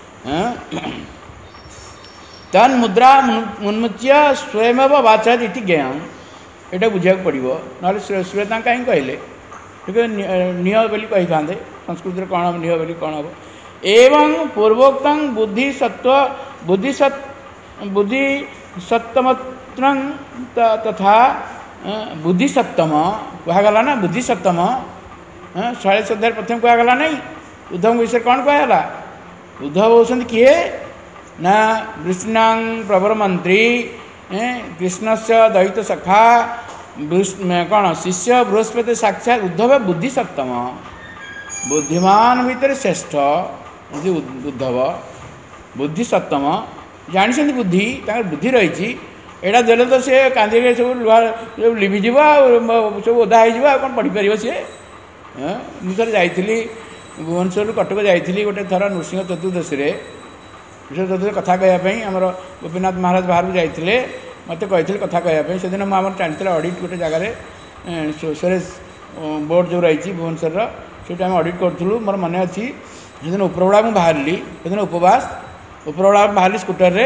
Speaker 1: ତନ୍ ମୁଦ୍ରା ଉନ୍ମୁଚ୍ୟ ସ୍ୱୟମେବ ବାଚୟତ୍ ଇତି ଜ୍ଞେୟଂ। ଏଇଟା ବୁଝିବାକୁ ପଡ଼ିବ, ନହେଲେ ଶ୍ଵେତାଂ କାହିଁ କହିଲେ? ଟିକେ ନିହ ବୋଲି କହିଥାନ୍ତେ, ସଂସ୍କୃତିରେ କ'ଣ ହେବ ନିହ ବୋଲି କ'ଣ ହେବ? ଏବଂ ପୂର୍ବୋକ୍ତଂ ବୁଦ୍ଧିସତ୍ତମ ତଥା ବୁଦ୍ଧିସତ୍ତମ କୁହାଗଲା ନା, ବୁଦ୍ଧିସତ୍ତମ 46 ଅଧ୍ୟାୟରେ ପ୍ରଥମେ କୁହାଗଲା ନାହିଁ। ଉଦ୍ଧବଙ୍କ ବିଷୟରେ କ'ଣ କୁହାଗଲା? ଉଦ୍ଧବ ହେଉଛନ୍ତି କିଏ ନା ବିଷ୍ଣାଂ ପ୍ରବର ମନ୍ତ୍ରୀ, କୃଷ୍ଣସ୍ୟ ଦୈତ ସଖା, କ'ଣ ଶିଷ୍ୟ ବୃହସ୍ପତି ସାକ୍ଷାତ। ଉଦ୍ଧବ ବୁଦ୍ଧିସତ୍ତମ, ବୁଦ୍ଧିମାନ ଭିତରେ ଶ୍ରେଷ୍ଠ ଉଦ୍ଧବ ବୁଦ୍ଧିସତ୍ତମ। ଜାଣିଛନ୍ତି ବୁଦ୍ଧି, ତାଙ୍କର ବୁଦ୍ଧି ରହିଛି। ଏଇଟା ଦେଲେ ତ ସିଏ କାନ୍ଦିରେ ସବୁ ଲୁହା ସବୁ ଲିଭିଯିବ, ଆଉ ସବୁ ଓଦା ହେଇଯିବ, ଆଉ କ'ଣ ପଢ଼ିପାରିବ ସିଏ? ମୁଁ ଥରେ ଯାଇଥିଲି ଭୁବନେଶ୍ୱରରୁ କଟକ ଯାଇଥିଲି ଗୋଟେ ଥର ନୃସିଂହ ଚତୁର୍ଦ୍ଦଶୀରେ କଥା କହିବା ପାଇଁ। ଆମର ଗୋପୀନାଥ ମହାରାଜ ବାହାରକୁ ଯାଇଥିଲେ, ମୋତେ କହିଥିଲେ କଥା କହିବା ପାଇଁ। ସେଦିନ ମୁଁ ଆମର ଚାଲିଥିଲା ଅଡ଼ିଟ୍ ଗୋଟେ ଜାଗାରେ, ସୁରେଶ ବୋର୍ଡ଼ ଯେଉଁ ରହିଛି ଭୁବନେଶ୍ୱରର, ସେଇଠି ଆମେ ଅଡ଼ିଟ୍ କରୁଥିଲୁ। ମୋର ମନେ ଅଛି ସେଦିନ ଉପରବେଳା ମୁଁ ବାହାରିଲି, ସେଦିନ ଉପବାସ, ଉପରବେଳା ବାହାରିଲି ସ୍କୁଟରରେ।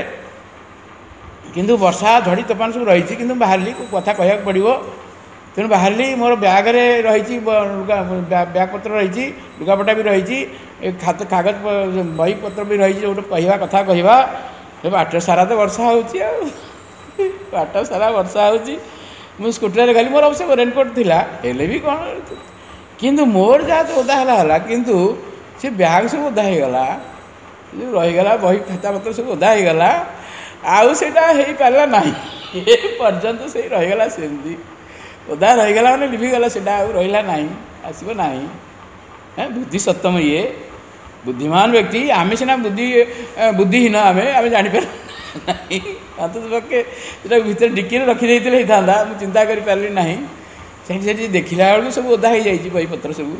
Speaker 1: କିନ୍ତୁ ବର୍ଷା ଝଡ଼ି ତୋଫାନ ସବୁ ରହିଛି, କିନ୍ତୁ ବାହାରିଲି, କଥା କହିବାକୁ ପଡ଼ିବ। ତେଣୁ ବାହାରିଲି, ମୋର ବ୍ୟାଗରେ ରହିଛି ବ୍ୟାଗପତ୍ର ରହିଛି, ଲୁଗାପଟା ବି ରହିଛି, କାଗଜ ବହିପତ୍ର ବି ରହିଛି, ଗୋଟେ କହିବା କଥା କହିବା। ଏ ବାଟ ସାରା ତ ବର୍ଷା ହେଉଛି, ଆଉ ବାଟ ସାରା ବର୍ଷା ହେଉଛି। ମୁଁ ସ୍କୁଟରରେ ଗଲି, ମୋର ଅବଶ୍ୟ ରେନକୋଟ୍ ଥିଲା, ହେଲେ ବି କ'ଣ, କିନ୍ତୁ ମୋର ଯାହା ତ ଓଦା ହେଲା, କିନ୍ତୁ ସେ ବ୍ୟାଗ୍ ସବୁ ଓଦା ହେଇଗଲା, ଯେଉଁ ରହିଗଲା ବହି ଖାତାପତ୍ର ସବୁ ଓଦା ହେଇଗଲା। ଆଉ ସେଇଟା ହେଇପାରିଲା ନାହିଁ, ଏ ପର୍ଯ୍ୟନ୍ତ ସେଇ ରହିଗଲା ସେମିତି, ଓଦା ରହିଗଲା ମାନେ ଲିଭିଗଲା, ସେଇଟା ଆଉ ରହିଲା ନାହିଁ, ଆସିବ ନାହିଁ। ବୁଦ୍ଧିସତ୍ତମ ଇଏ ବୁଦ୍ଧିମାନ ବ୍ୟକ୍ତି। ଆମେ ସିନା ବୁଦ୍ଧିହୀନ, ଆମେ ଜାଣିପାରୁ ନାହିଁ। ଅନ୍ତତଃପକ୍ଷେ ସେଟା ଭିତରେ ଡିକିରେ ରଖିଦେଇଥିଲେ ହେଇଥାନ୍ତା, ମୁଁ ଚିନ୍ତା କରିପାରିଲି ନାହିଁ। ସେଠି ଦେଖିଲା ବେଳକୁ ସବୁ ଓଦା ହେଇଯାଇଛି ବହିପତ୍ର ସବୁ।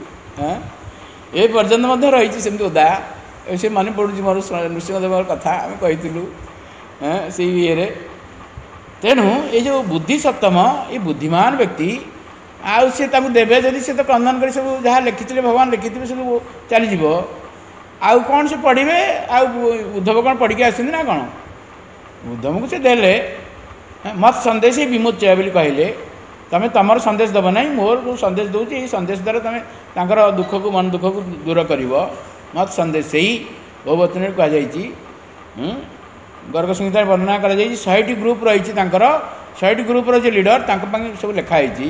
Speaker 1: ଏ ପର୍ଯ୍ୟନ୍ତ ମଧ୍ୟ ରହିଛି ସେମିତି ଓଦା। ସେ ମନେ ପଡ଼ୁଛି ମୋର ନୃସିଂହଦେବଙ୍କର କଥା, ଆମେ କହିଥିଲୁ ସେଇ ଇଏରେ। ତେଣୁ ଏ ଯେଉଁ ବୁଦ୍ଧିସତ୍ତମ, ଏ ବୁଦ୍ଧିମାନ ବ୍ୟକ୍ତି, ଆଉ ସେ ତାକୁ ଦେବେ ଯଦି, ସେ ତ କ୍ରନ୍ଦନ କରି ସବୁ ଯାହା ଲେଖିଥିଲେ ଭଗବାନ ଲେଖିଥିବେ ସବୁ ଚାଲିଯିବ। ଆଉ କ'ଣ ସେ ପଢ଼ିବେ? ଆଉ ଉଦ୍ଧବ କ'ଣ ପଢ଼ିକି ଆସିଛନ୍ତି ନା କ'ଣ? ଉଦ୍ଧବଙ୍କୁ ସେ ଦେଲେ ମତ୍ ସନ୍ଦେଶ ବିମୁଚ୍ୟ ବୋଲି କହିଲେ, ତୁମେ ତୁମର ସନ୍ଦେଶ ଦେବ ନାହିଁ, ମୋର ଯେଉଁ ସନ୍ଦେଶ ଦେଉଛି ଏଇ ସନ୍ଦେଶ ଦ୍ୱାରା ତୁମେ ତାଙ୍କର ଦୁଃଖକୁ, ମନ ଦୁଃଖକୁ ଦୂର କରିବ। ମତ୍ ସନ୍ଦେଶ ସେଇ ବହୁବଚନରେ କୁହାଯାଇଛି। ଗର୍ଗ ସଂହିତାରେ ବର୍ଣ୍ଣନା କରାଯାଇଛି। 100ଟି ଗ୍ରୁପ୍ ରହିଛି ତାଙ୍କର, 100ଟି ଗ୍ରୁପ୍ର ଯେ ଲିଡ଼ର, ତାଙ୍କ ପାଇଁ ସବୁ ଲେଖା ହେଇଛି।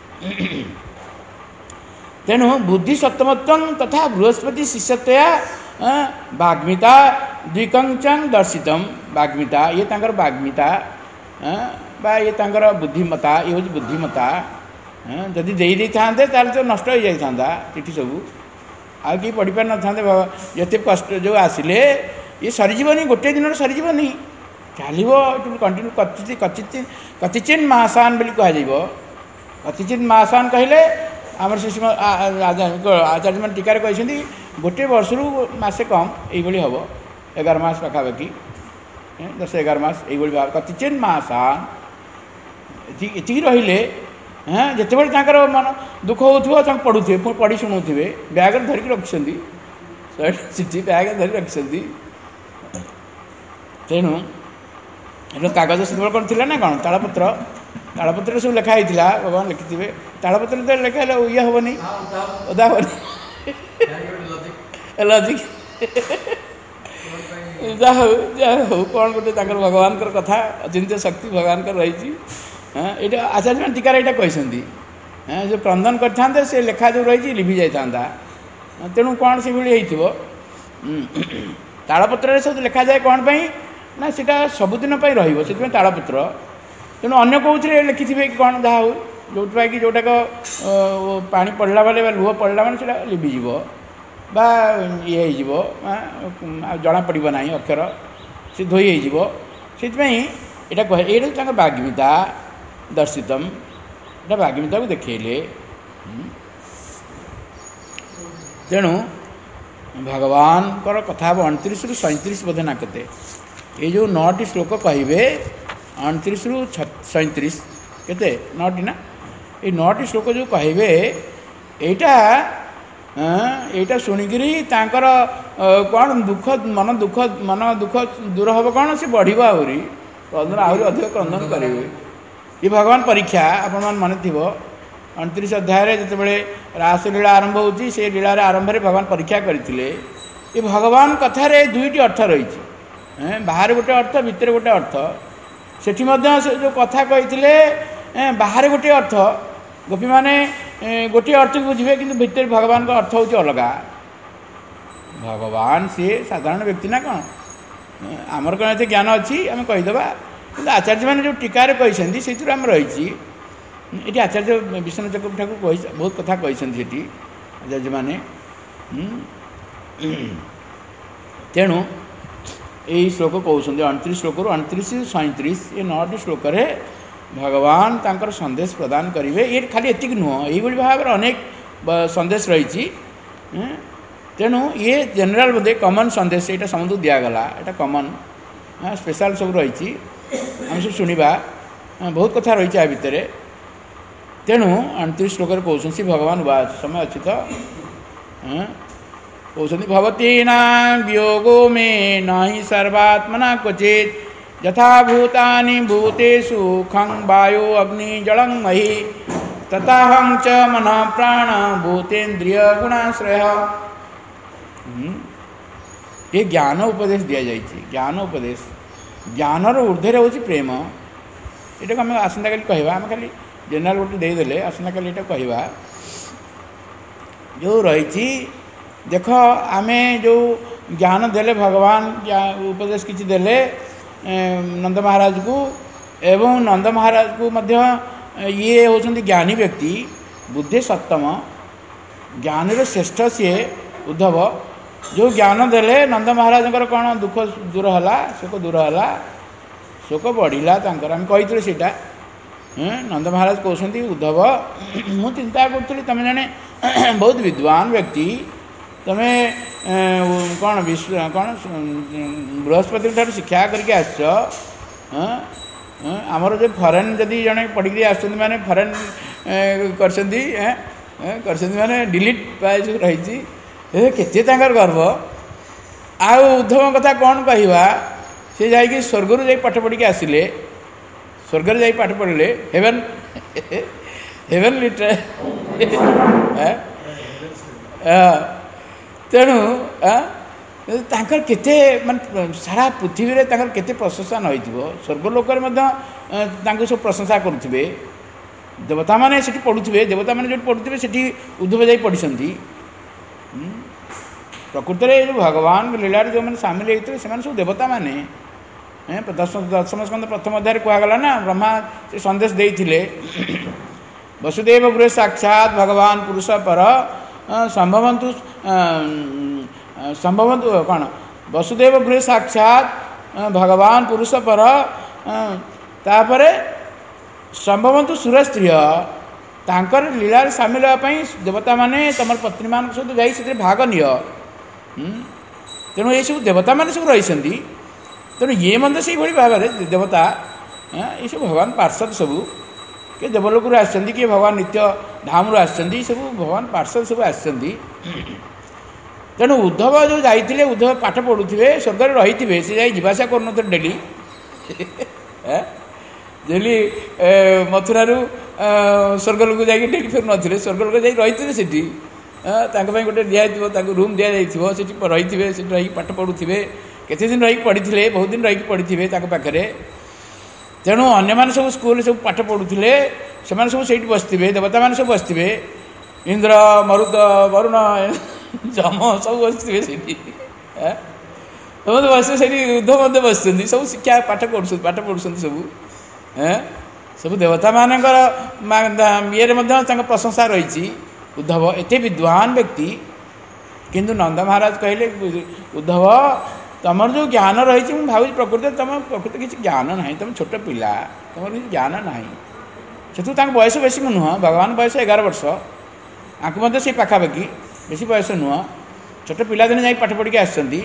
Speaker 1: ତେଣୁ ବୁଦ୍ଧିସତ୍ତମତ୍ୱଂ ତଥା ବୃହସ୍ପତି ଶିଷ୍ୟତ୍ୱୟା ବାଗ୍ମିତା ଦ୍ୱିକଞ୍ଚଂ ଦର୍ଶିତମ୍। ବାଗ୍ମିତା, ଇଏ ତାଙ୍କର ବାଗ୍ମିତା, ବା ଇଏ ତାଙ୍କର ବୁଦ୍ଧିମତା, ଇଏ ହେଉଛି ବୁଦ୍ଧିମତା। ଯଦି ଦେଇଥାନ୍ତେ ତାହେଲେ ତ ନଷ୍ଟ ହେଇଯାଇଥାନ୍ତା ଚିଠି ସବୁ, ଆଉ କେହି ପଢ଼ିପାରିନଥାନ୍ତେ। ଯେତେ କଷ୍ଟ ଯେଉଁ ଆସିଲେ, ଇଏ ସରିଯିବନି, ଗୋଟିଏ ଦିନରେ ସରିଯିବନି, ଚାଲିବ କଣ୍ଟିନ୍ୟୁ। କତିଚିନ୍ ମାସାନ୍ ବୋଲି କୁହାଯିବ। କତିଚିନ୍ ମାସାନ୍ କହିଲେ ଆମର ଶିଶୁ ଆଚାର୍ଯ୍ୟମାନେ ଟୀକାରେ କହିଛନ୍ତି ଗୋଟିଏ ବର୍ଷରୁ ମାସେ କମ୍ ଏଇଭଳି ହେବ, 11 ମାସ ପାଖାପାଖି, 10-11 ମାସ ଏଇଭଳି ଭାବ। କତିଚିନ୍ ମାସାନ୍ ଏତିକି ରହିଲେ, ଯେତେବେଳେ ତାଙ୍କର ମନ ଦୁଃଖ ହେଉଥିବ ତାଙ୍କୁ ପଢ଼ୁଥିବେ, ପୁଣି ପଢ଼ି ଶୁଣୁଥିବେ, ବ୍ୟାଗରେ ଧରିକି ରଖିଛନ୍ତି, ଚିଠି ବ୍ୟାଗରେ ଧରି ରଖିଛନ୍ତି। ତେଣୁ କାଗଜ ସେତେବେଳେ କ'ଣ ଥିଲା ନା କ'ଣ, ତାଳପତ୍ରରେ ସବୁ ଲେଖା ହେଇଥିଲା, ଭଗବାନ ଲେଖିଥିବେ। ତାଳପତ୍ରରେ ତ ଲେଖା ହେଲେ ଇଏ ହେବନି, ଓଦା ହେବନି, ଲଜିକ୍। ଯାହା ହଉ କ'ଣ ଗୋଟେ ତାଙ୍କର ଭଗବାନଙ୍କର କଥା, ଅଚିନ୍ତ୍ୟ ଶକ୍ତି ଭଗବାନଙ୍କର ରହିଛି। ଏଇଟା ଆଚାର୍ଯ୍ୟମାନେ ଟୀକାରେ ଏଇଟା କହିଛନ୍ତି। ଯେଉଁ କ୍ରନ୍ଦନ କରିଥାନ୍ତେ ସେ ଲେଖା ଯେଉଁ ରହିଛି ଲିଭି ଯାଇଥାନ୍ତା। ତେଣୁ କ'ଣ ସେଭଳି ହେଇଥିବ। ତାଳପତ୍ରରେ ସବୁ ଲେଖାଯାଏ କ'ଣ ପାଇଁ ନା, ସେଇଟା ସବୁଦିନ ପାଇଁ ରହିବ, ସେଥିପାଇଁ ତାଳପତ୍ର। ତେଣୁ ଅନ୍ୟ କେଉଁଥିରେ ଲେଖିଥିବେ କି କ'ଣ, ଯାହା ହଉ, ଯେଉଁଥିପାଇଁ କି ଯେଉଁଟାକ ପାଣି ପଡ଼ିଲା ବେଳେ ବା ଲୁହ ପଡ଼ିଲା ମାନେ ସେଇଟା ଲିଭିଯିବ ବା ଇଏ ହେଇଯିବ, ଆଉ ଜଣାପଡ଼ିବ ନାହିଁ, ଅକ୍ଷର ସେ ଧୋଇ ହେଇଯିବ। ସେଥିପାଇଁ ଏଇଟା କହେ, ଏଇଟା ତାଙ୍କ ବାଗ୍ମିତା ଦର୍ଶିତମ୍, ଏଇଟା ବାଗ୍ମିତାକୁ ଦେଖେଇଲେ। ତେଣୁ ଭଗବାନଙ୍କର କଥା ହେବ 29ରୁ 37 ବୋଧେ ନା କେତେ, ଏଇ ଯେଉଁ 9ଟି ଶ୍ଲୋକ କହିବେ, 29ରୁ 37 କେତେ, 9ଟି ନା, ଏଇ 9ଟି ଶ୍ଲୋକ ଯେଉଁ କହିବେ, ଏଇଟା এইଟା ଶୁଣିକିରି ତାଙ୍କର କ'ଣ ମନ ଦୁଃଖ ଦୂର ହେବ କ'ଣ, ସେ ବଢ଼ିବ, ଆହୁରି ଅଧିକ କ୍ରନ୍ଦନ କରିବେ। ଏ ଭଗବାନ ପରୀକ୍ଷା ଆପଣମାନେ ମନେ ଥିବ 29 ଅଧ୍ୟାୟରେ ଯେତେବେଳେ ରାସଲୀଳା ଆରମ୍ଭ ହେଉଛି, ସେ ଲୀଳାର ଆରମ୍ଭରେ ଭଗବାନ ପରୀକ୍ଷା କରିଥିଲେ। ଏ ଭଗବାନ କଥାରେ ଦୁଇଟି ଅର୍ଥ ରହିଛି, ବାହାରେ ଗୋଟେ ଅର୍ଥ, ଭିତରେ ଗୋଟେ ଅର୍ଥ। ସେଠି ମଧ୍ୟ ସେ ଯେଉଁ କଥା କହିଥିଲେ ବାହାରେ ଗୋଟିଏ ଅର୍ଥ, ଗୋପୀମାନେ ଗୋଟିଏ ଅର୍ଥକୁ ବୁଝିବେ, କିନ୍ତୁ ଭିତରେ ଭଗବାନଙ୍କ ଅର୍ଥ ହେଉଛି ଅଲଗା। ଭଗବାନ ସିଏ ସାଧାରଣ ବ୍ୟକ୍ତି ନା କ'ଣ? ଆମର କ'ଣ ଏତେ ଜ୍ଞାନ ଅଛି ଆମେ କହିଦେବା? କିନ୍ତୁ ଆଚାର୍ଯ୍ୟମାନେ ଯେଉଁ ଟୀକାରେ କହିଛନ୍ତି ସେଇଥିରୁ ଆମେ ରହିଛି। ଏଠି ଆଚାର୍ଯ୍ୟ ବିଶ୍ୱନାଥ ଚକ୍ରବର୍ତ୍ତୀ ଠାକୁର ବହୁତ କଥା କହିଛନ୍ତି ସେଠି ଆଚାର୍ଯ୍ୟମାନେ। ତେଣୁ ଏଇ ଶ୍ଲୋକ କହୁଛନ୍ତି 29 ଶ୍ଲୋକରୁ 29-37 ଏ 9ଟି ଶ୍ଲୋକରେ ଭଗବାନ ତାଙ୍କର ସନ୍ଦେଶ ପ୍ରଦାନ କରିବେ। ଏ ଖାଲି ଏତିକି ନୁହଁ, ଏଇଭଳି ଭାବରେ ଅନେକ ସନ୍ଦେଶ ରହିଛି। ତେଣୁ ଇଏ ଜେନେରାଲ ବୋଧେ କମନ୍ ସନ୍ଦେଶ, ଏଇଟା ସମସ୍ତଙ୍କୁ ଦିଆଗଲା, ଏଇଟା କମନ୍। ସ୍ପେଶାଲ ସବୁ ରହିଛି, ଆମେ ସବୁ ଶୁଣିବା, ବହୁତ କଥା ରହିଛି ଆ ଭିତରେ। ତେଣୁ 29 ଶ୍ଲୋକରେ କହୁଛନ୍ତି, ସେ ଭଗବାନ ବାଚ, ସମୟ ଅଛି ତ, କହୁଛନ୍ତି ଭବତୀନାଂ ବିୟୋଗୋ ମେ ନାହିଁ ସର୍ବାତ୍ମନା କ୍ୱଚିତ୍ ଯଥା ଭୂତାନି ଭୂତେଷୁ ଖଂ ବାୟୁ ଅଗ୍ନି ଜଳଂ ମହି ତଥାହଂ ଚ ମନଃ ପ୍ରାଣ ଭୂତେନ୍ଦ୍ରିୟ ଗୁଣାଶ୍ରୟ। ଏ ଜ୍ଞାନ ଉପଦେଶ ଦିଆଯାଇଛି। ଜ୍ଞାନ ଉପଦେଶ, ଜ୍ଞାନର ଉର୍ଦ୍ଧ୍ୱରେ ହେଉଛି ପ୍ରେମ। ଏଇଟାକୁ ଆମେ ଆସନ୍ତାକାଲି କହିବା। ଆମେ ଖାଲି ଜେନେରାଲ ଗୋଟେ ଦେଇଦେଲେ, ଆସନ୍ତାକାଲି ଏଇଟା କହିବା। ଯେଉଁ ରହିଛି ଦେଖ, ଆମେ ଯେଉଁ ଜ୍ଞାନ ଦେଲେ, ଭଗବାନ ଉପଦେଶ କିଛି ଦେଲେ ନନ୍ଦ ମହାରାଜକୁ, ଏବଂ ନନ୍ଦ ମହାରାଜକୁ ମଧ୍ୟ ଇଏ ହେଉଛନ୍ତି ଜ୍ଞାନୀ ବ୍ୟକ୍ତି, ବୁଦ୍ଧି ସପ୍ତମ, ଜ୍ଞାନୀର ଶ୍ରେଷ୍ଠ ସିଏ ଉଦ୍ଧବ। ଯେଉଁ ଜ୍ଞାନ ଦେଲେ ନନ୍ଦ ମହାରାଜଙ୍କର କ'ଣ ଦୁଃଖ ଦୂର ହେଲା, ଶୋକ ଦୂର ହେଲା, ଶୋକ ବଢ଼ିଲା ତାଙ୍କର। ଆମେ କହିଥିଲୁ ସେଇଟା। ନନ୍ଦ ମହାରାଜ କହୁଛନ୍ତି, ଉଦ୍ଧବ ମୁଁ ଚିନ୍ତା କରୁଥିଲି ତୁମେ ଜଣେ ବହୁତ ବିଦ୍ୱାନ ବ୍ୟକ୍ତି, ତୁମେ କ'ଣ ବୃହସ୍ପତି ଠାରୁ ଶିକ୍ଷା କରିକି ଆସିଛ। ଆମର ଯେଉଁ ଫରେନ୍ ଯଦି ଜଣେ ପଢ଼ିକି ଆସୁଛନ୍ତି, ମାନେ ଫରେନ୍ କରିଛନ୍ତି ମାନେ ଡିଲିଟ୍ ପ୍ରାୟ ସବୁ ରହିଛି, କେତେ ତାଙ୍କର ଗର୍ବ। ଆଉ ଉଦ୍ଧବଙ୍କ କଥା କ'ଣ କହିବା? ସେ ଯାଇକି ସ୍ୱର୍ଗରୁ ଯାଇ ପାଠ ପଢ଼ିକି ଆସିଲେ, ସ୍ୱର୍ଗରେ ଯାଇ ପାଠ ପଢ଼ିଲେ, ହେଭେନ୍ ଲିଟରେ। ତେଣୁ ତାଙ୍କର କେତେ ମାନେ ସାରା ପୃଥିବୀରେ ତାଙ୍କର କେତେ ପ୍ରଶଂସା ରହିଥିବ। ସ୍ୱର୍ଗ ଲୋକରେ ମଧ୍ୟ ତାଙ୍କୁ ସବୁ ପ୍ରଶଂସା କରୁଥିବେ। ଦେବତାମାନେ ସେଠି ପଢ଼ୁଥିବେ, ଦେବତାମାନେ ଯେଉଁଠି ପଢ଼ୁଥିବେ ସେଠି ଉଦ୍ଧବ ଯାଇ ପଢ଼ିଛନ୍ତି। ପ୍ରକୃତରେ ଏ ଯେଉଁ ଭଗବାନ ଲୀଳାରେ ଯେଉଁମାନେ ସାମିଲ ହେଇଥିବେ ସେମାନେ ସବୁ ଦେବତାମାନେ। ଦଶମ ସ୍କନ୍ଧ ପ୍ରଥମ ଅଧ୍ୟାୟରେ କୁହାଗଲା ନା, ବ୍ରହ୍ମା ସେ ସନ୍ଦେଶ ଦେଇଥିଲେ, ବସୁଦେବ ଗୃହେ ସାକ୍ଷାତ୍ ଭଗବାନ ପୁରୁଷ ପର ସମ୍ଭବନ୍ତୁ କ'ଣ, ବସୁଦେବ ଗୃହେ ସାକ୍ଷାତ୍ ଭଗବାନ ପୁରୁଷ ପର, ତାପରେ ସମ୍ଭବନ୍ତୁ ସୁର ସ୍ତ୍ରୀ, ତାଙ୍କର ଲୀଳାରେ ସାମିଲ ହେବା ପାଇଁ ଦେବତାମାନେ ତମର ପତ୍ନୀମାନଙ୍କ ସହିତ ଯାଇ ସେଥିରେ ଭାଗ ନିଅ। ତେଣୁ ଏସବୁ ଦେବତାମାନେ ସବୁ ରହିଛନ୍ତି। ତେଣୁ ଇଏ ମଧ୍ୟ ସେଇଭଳି ଭାବରେ ଦେବତା, ଏସବୁ ଭଗବାନ ପାର୍ଷଦ ସବୁ, କିଏ ଦେବଲୋକରୁ ଆସିଛନ୍ତି, କିଏ ଭଗବାନ ନିତ୍ୟ ଧାମରୁ ଆସିଛନ୍ତି, ସବୁ ଭଗବାନ ପାର୍ଷଦ ସବୁ ଆସିଛନ୍ତି। ତେଣୁ ଉଦ୍ଧବ ଯେଉଁ ଯାଇଥିଲେ, ଉଦ୍ଧବ ପାଠ ପଢ଼ୁଥିବେ, ସ୍ୱର୍ଗରେ ରହିଥିବେ, ସେ ଯାଇ ଯିବା ଆସିବା କରୁନଥିଲେ ଡେଲି। ଡେଲି ମଥୁରାରୁ ସ୍ୱର୍ଗଲୋକ ଯାଇକି ଡେଲି ଫେରୁନଥିଲେ, ସ୍ୱର୍ଗଲୋକ ଯାଇ ରହିଥିବେ ସେଠି। ତାଙ୍କ ପାଇଁ ଗୋଟେ ଦିଆଯାଇଥିବ, ତାଙ୍କୁ ରୁମ୍ ଦିଆଯାଇଥିବ, ସେଠି ରହିଥିବେ, ସେଠି ରହିକି ପାଠ ପଢ଼ୁଥିବେ। କେତେ ଦିନ ରହିକି ପଢ଼ିଥିଲେ, ବହୁତ ଦିନ ରହିକି ପଢ଼ିଥିବେ ତାଙ୍କ ପାଖରେ। ତେଣୁ ଅନ୍ୟମାନେ ସବୁ ସ୍କୁଲରେ ସବୁ ପାଠ ପଢ଼ୁଥିଲେ, ସେମାନେ ସବୁ ସେଇଠି ବସିଥିବେ, ଦେବତାମାନେ ସବୁ ବସିଥିବେ, ଇନ୍ଦ୍ର, ମରୁତ, ବରୁଣ, ଯମ ସବୁ ବସିଥିବେ ସେଇଠି। ସମସ୍ତେ ବସିଥିବେ ସେଇଠି, ଉଦ୍ଧବ ମଧ୍ୟ ବସିଛନ୍ତି, ସବୁ ଶିକ୍ଷା ପାଠ ପଢ଼ୁଛନ୍ତି ସବୁ। ସବୁ ଦେବତାମାନଙ୍କର ଇଏରେ ମଧ୍ୟ ତାଙ୍କ ପ୍ରଶଂସା ରହିଛି। ଉଦ୍ଧବ ଏତେ ବିଦ୍ୱାନ ବ୍ୟକ୍ତି, କିନ୍ତୁ ନନ୍ଦ ମହାରାଜ କହିଲେ, ଉଦ୍ଧବ ତୁମର ଯେଉଁ ଜ୍ଞାନ ରହିଛି, ମୁଁ ଭାବୁଛି ପ୍ରକୃତରେ କିଛି ଜ୍ଞାନ ନାହିଁ, ତୁମେ ଛୋଟ ପିଲା, ତୁମର କିଛି ଜ୍ଞାନ ନାହିଁ। ସେଥିରୁ ତାଙ୍କ ବୟସ ବେଶୀ ନୁହଁ, ଭଗବାନ ବୟସ 11 ବର୍ଷ, ଆଙ୍କୁ ମଧ୍ୟ ସେଇ ପାଖାପାଖି, ବେଶୀ ବୟସ ନୁହଁ, ଛୋଟ ପିଲାଦିନେ ଯାଇ ପାଠ ପଢ଼ିକି ଆସିଛନ୍ତି।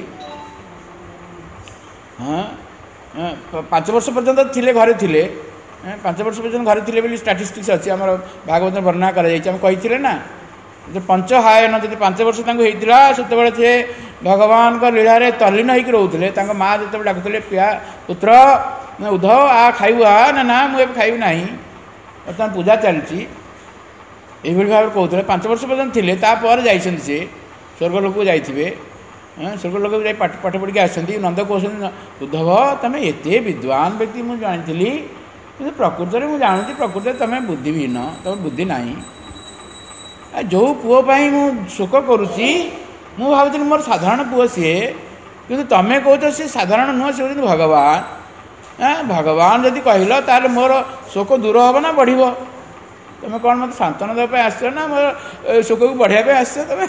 Speaker 1: 5 ବର୍ଷ ପର୍ଯ୍ୟନ୍ତ ଥିଲେ, ଘରେ ଥିଲେ। 5 ବର୍ଷ ପର୍ଯ୍ୟନ୍ତ ଘରେ ଥିଲେ ବୋଲି ଷ୍ଟାଟିଷ୍ଟିକ୍ସ ଅଛି, ଆମର ଭାଗବତ ବର୍ଣ୍ଣନା କରାଯାଇଛି, ଆମେ କହିଥିଲେ ନା। पंचहायन जब 5 वर्ष होता से भगवान लीलारे तल्लीन होकर रोते माँ जो डाकुले पिया पुत्र उद्धव आ खाइबु आ ना मुझे खाइबी ना बर्तमान पूजा चलती ये भाव कहते 5 वर्ष पर्यटन थे तापर जा स्वर्गलोक जाइए स्वर्गलोक जा पाठ पढ़ी आसती नंद कहते उद्धव तुम एत विद्वान व्यक्ति मुझे जानी कि प्रकृत में मुझे जानूँ प्रकृत तुम बुद्धिहीन तुम बुद्धि ना जो पुओपाई मु शोक करुच्ची मु भावुली मोर साधारण पुओ सी कि तुम्हें कौच सी साधारण नुह सी हूँ भगवान भगवान जदि कहल ताल मोर शोक दूर हम ना बढ़ तुम्हें कौन मत सांत्वना देवाई आस ना मोर शोक को बढ़ाई आस तुम्हें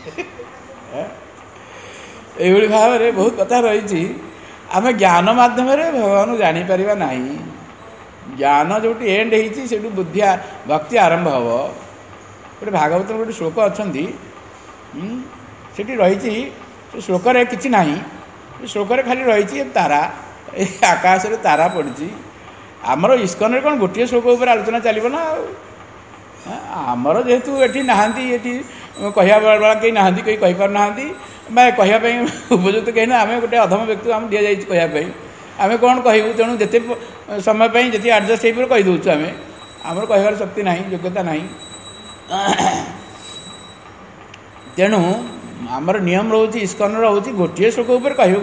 Speaker 1: ये भाव में बहुत कथा रही आम ज्ञान मध्यम भगवान जापर ना ज्ञान जो एंड हो बुद्धि भक्ति आरंभ हम गोटे भागवत गोटे श्लोक अच्छा से रही श्लोक कि ना श्लोक खाली रही तारा आकाश रे तारा पड़ी आमर इस्कन कौन गोटे श्लोक उपर आलोचना चलो ना आमर जेहेतु ये नहांती ये कहया बेला कहीं ना कहीं कहीपर ना कहवाई उपयुक्त कहीं ना आम गोटे अधम व्यक्ति आम दि जाए कहवाई आम कौन कहूँ तेणु जिते समय जी आडजस्ट हो कहीदे आम आमर कहबार शक्ति ना योग्यता ना तेणु आमर नियम रोच इस्कन रोच गोटे श्लोक उपर कह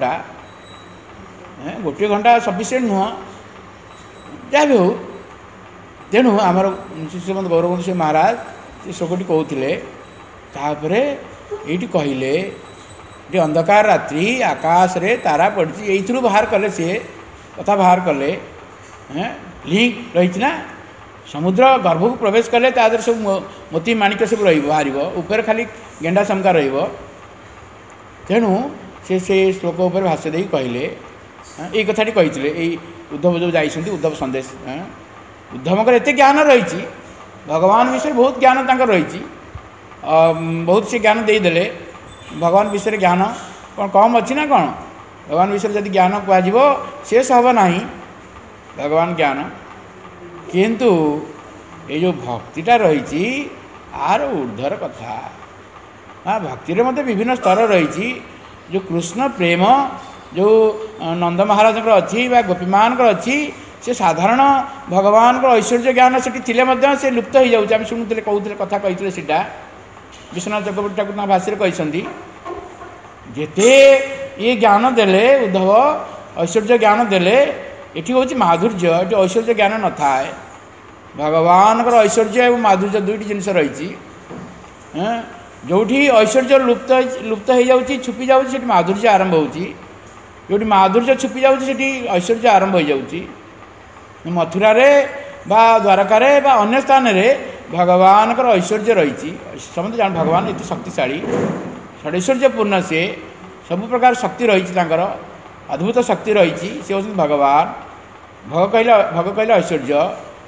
Speaker 1: गोटे घंटा सफिसीयेंट नुह जहाँ भी हो तेणु आमर श्रीमद गौरवंश सिंह महाराज से श्लोकटी कहते तापर ये कहले ये अंधकार रात्रि आकाश रे तारा पड़ी ये बाहर कले सी कथा बाहर कले लिंक रही ना समुद्र गर्भ को प्रवेश कले तादर सब मोती माणिक सब बाहर ऊपर खाली गेंडा शंका रेणु से श्लोक उपर भाष्य दे कहले ये कथाटी कही उद्धव जो जाइए उद्धव संदेश उद्धव एत ज्ञान रही भगवान विषय बहुत ज्ञान रही बहुत से ज्ञान देदेले भगवान विषय ज्ञान कौन कम अच्छी ना कौन भगवान विषय जब ज्ञान कह शेष हम ना भगवान ज्ञान किंतु ये जो भक्तिटा रही आर ऊर्धर कथा हाँ भक्ति मत विभिन्न स्तर रही जो कृष्ण प्रेम जो नंद महाराज अच्छी गोपीमान अच्छी से साधारण भगवान ऐश्वर्य ज्ञान से लुप्त हो जाए शुणुते कहते कथा कही सीटा विश्वनाथ चक्रवर्ती ठाकुर भाष्य कहते जिते ये ज्ञान देले उद्धव ऐश्वर्य ज्ञान देले ये हूँ माधुर्य ये ऐश्वर्य ज्ञान न थाए भगवान ऐश्वर्य और माधुर्य दुईटी जिनस रही जो ऐश्वर्य लुप्त हो जाऊँगी छुपी जाऊँगी माधुर्य आरंभ हो माधुर्य छुपी जाऊँगी ऐश्वर्य आरंभ हो जाऊँगी मथुरा बा द्वारका बा अन्य स्थान रे भगवान ऐश्वर्य रही समझते जान भगवान ये शक्तिशाली षडैश्वर्यपूर्ण से सब प्रकार शक्ति रही अद्भुत शक्ति रही सी हूँ भगवान भग कहले ऐश्वर्य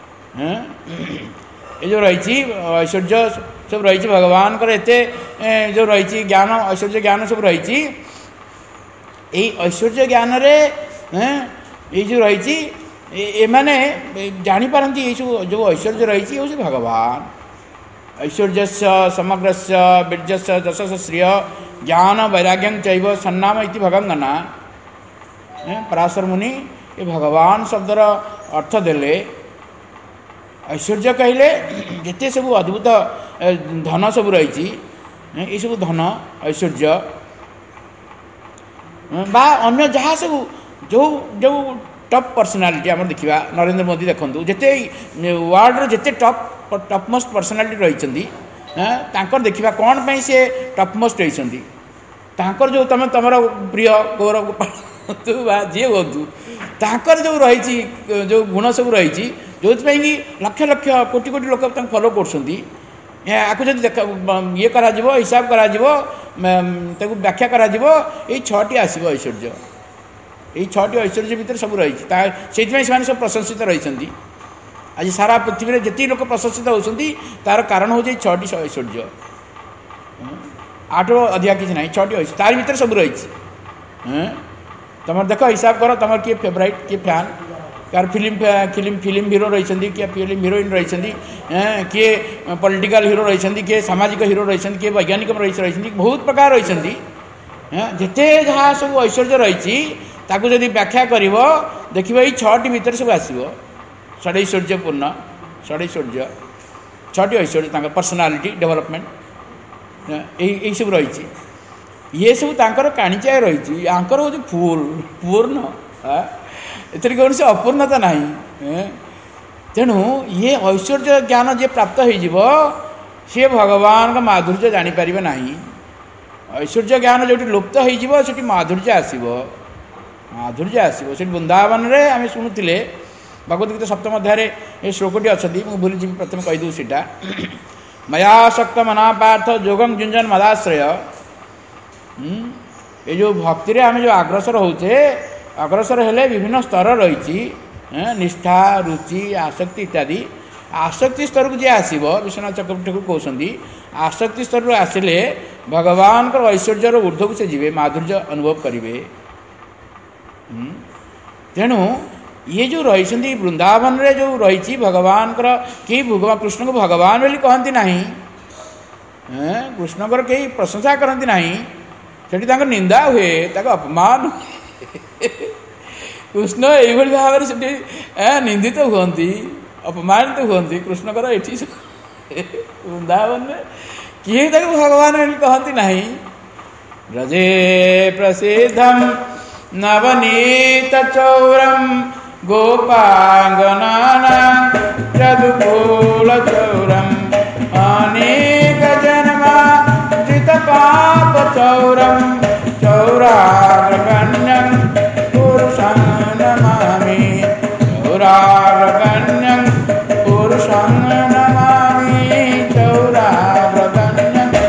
Speaker 1: ये जो रही ऐश्वर्य सब रही भगवान एत जो रही ज्ञान ऐश्वर्य ज्ञान सब रही ऐश्वर्य ज्ञान रे ये जो रही एमाने जापारती ये जो ऐश्वर्य रही हूँ भगवान ऐश्वर्य समग्र बीर्य दशस श्रिय ज्ञान वैराग्यं चैव सन्नाम इति भगंगना पराशर मुनि ये भगवान शब्दर अर्थ देले ऐश्वर्य कहले जिते सब अद्भुत धन सब रही ये सब धन ऐश्वर्य बा अन्य जहाँ सब जो जो टॉप पर्सनालिटी आम देखा नरेंद्र मोदी देखूँ जिते वर्ल्ड जिते टॉप मोस्ट पर्सनालिटी रही देखा कौन पे सी टॉप मोस्ट रही जो तुम तुम प्रिय गौरव गोपाल जी हूँ ताकर जो रही जो गुण सब रही जो कि लक्ष लक्ष कोटि कोटि लोक फॉलो कर ये करा हिसाब करा व्याख्या करा छटी आसो ऐश्वर्य ये छटी ऐश्वर्य भितर सब रही से सब प्रशंसित रही आज सारा पृथ्वी में जिते लोक प्रशंसित होती तार कारण हूँ छटी ऐश्वर्य 8 अधिका किसी ना 6टी ऐश्वर्य तार भर सब रही तुम देख हिसाब कर तुम किए फेवराइट किए फैन कार फिल्म हिरो रही किए फिल्म हिरोइन रही किए पॉलिटिकल हिरो रही किए सामाजिक हिरो रही किए वैज्ञानिक रही बहुत प्रकार रही जिते जहाँ सब ऐश्वर्य रही जदि व्याख्या कर देख ये 6टी भितर सब आसो षडैश्वर्यपूर्ण षडैश्वर्य 6टी ऐश्वर्य पर्सनालीटी डेवलपमेंट यही सब रही ये सब तांकर काणीचाए रही आंकर हूँ पूर्ण एथर कौन से अपूर्णता नहीं तेणु ये ऐश्वर्य ज्ञान जे प्राप्त हो सी भगवान का माधुर्य जापर ना ऐश्वर्य ज्ञान जो लुप्त हो माधुर्य आसो माधुर्य आसो से वृंदावन में आम शुणुले भगवद गीता सप्तम अध्याय ये श्लोकटी अच्छा मुझे भूली जी प्रथम कहीदे सीटा मया शक्त मना पार्थ जोगम जुंजन मदाश्रय ये जो भक्ति रे आम जो अग्रसर होचे अग्रसर हेले विभिन्न स्तर रही निष्ठा रुचि आसक्ति इत्यादि आसक्ति स्तर को जी आसो विश्वनाथ चक्रवर्ती ठाकुर कहते आसक्ति स्तर आसिले भगवान को ऐश्वर्यर ऊर्ध्व को से जीवे माधुर्य अनुभव करेंगे तेणु ये जो रही वृंदावन रे जो रही भगवान कई भगवान कृष्ण को भगवान बोली कहती ना कृष्ण को कई प्रशंसा करती ना से निंदा हुए अपमान कृष्ण ये भाव से निंदित हुए अपमानित हुए कृष्णकर ये वृंदावन में किए भगवान कहती ना ब्रजे प्रसिद्धम नवनीत चौरम गोपांगना यदुकूल चौरम अनेक जन्मा चित पाप चौरम चौरार्कण्यं पुरुषं नमामि चौरार्कण्यं पुरुषं नमामि चौरार्कण्यं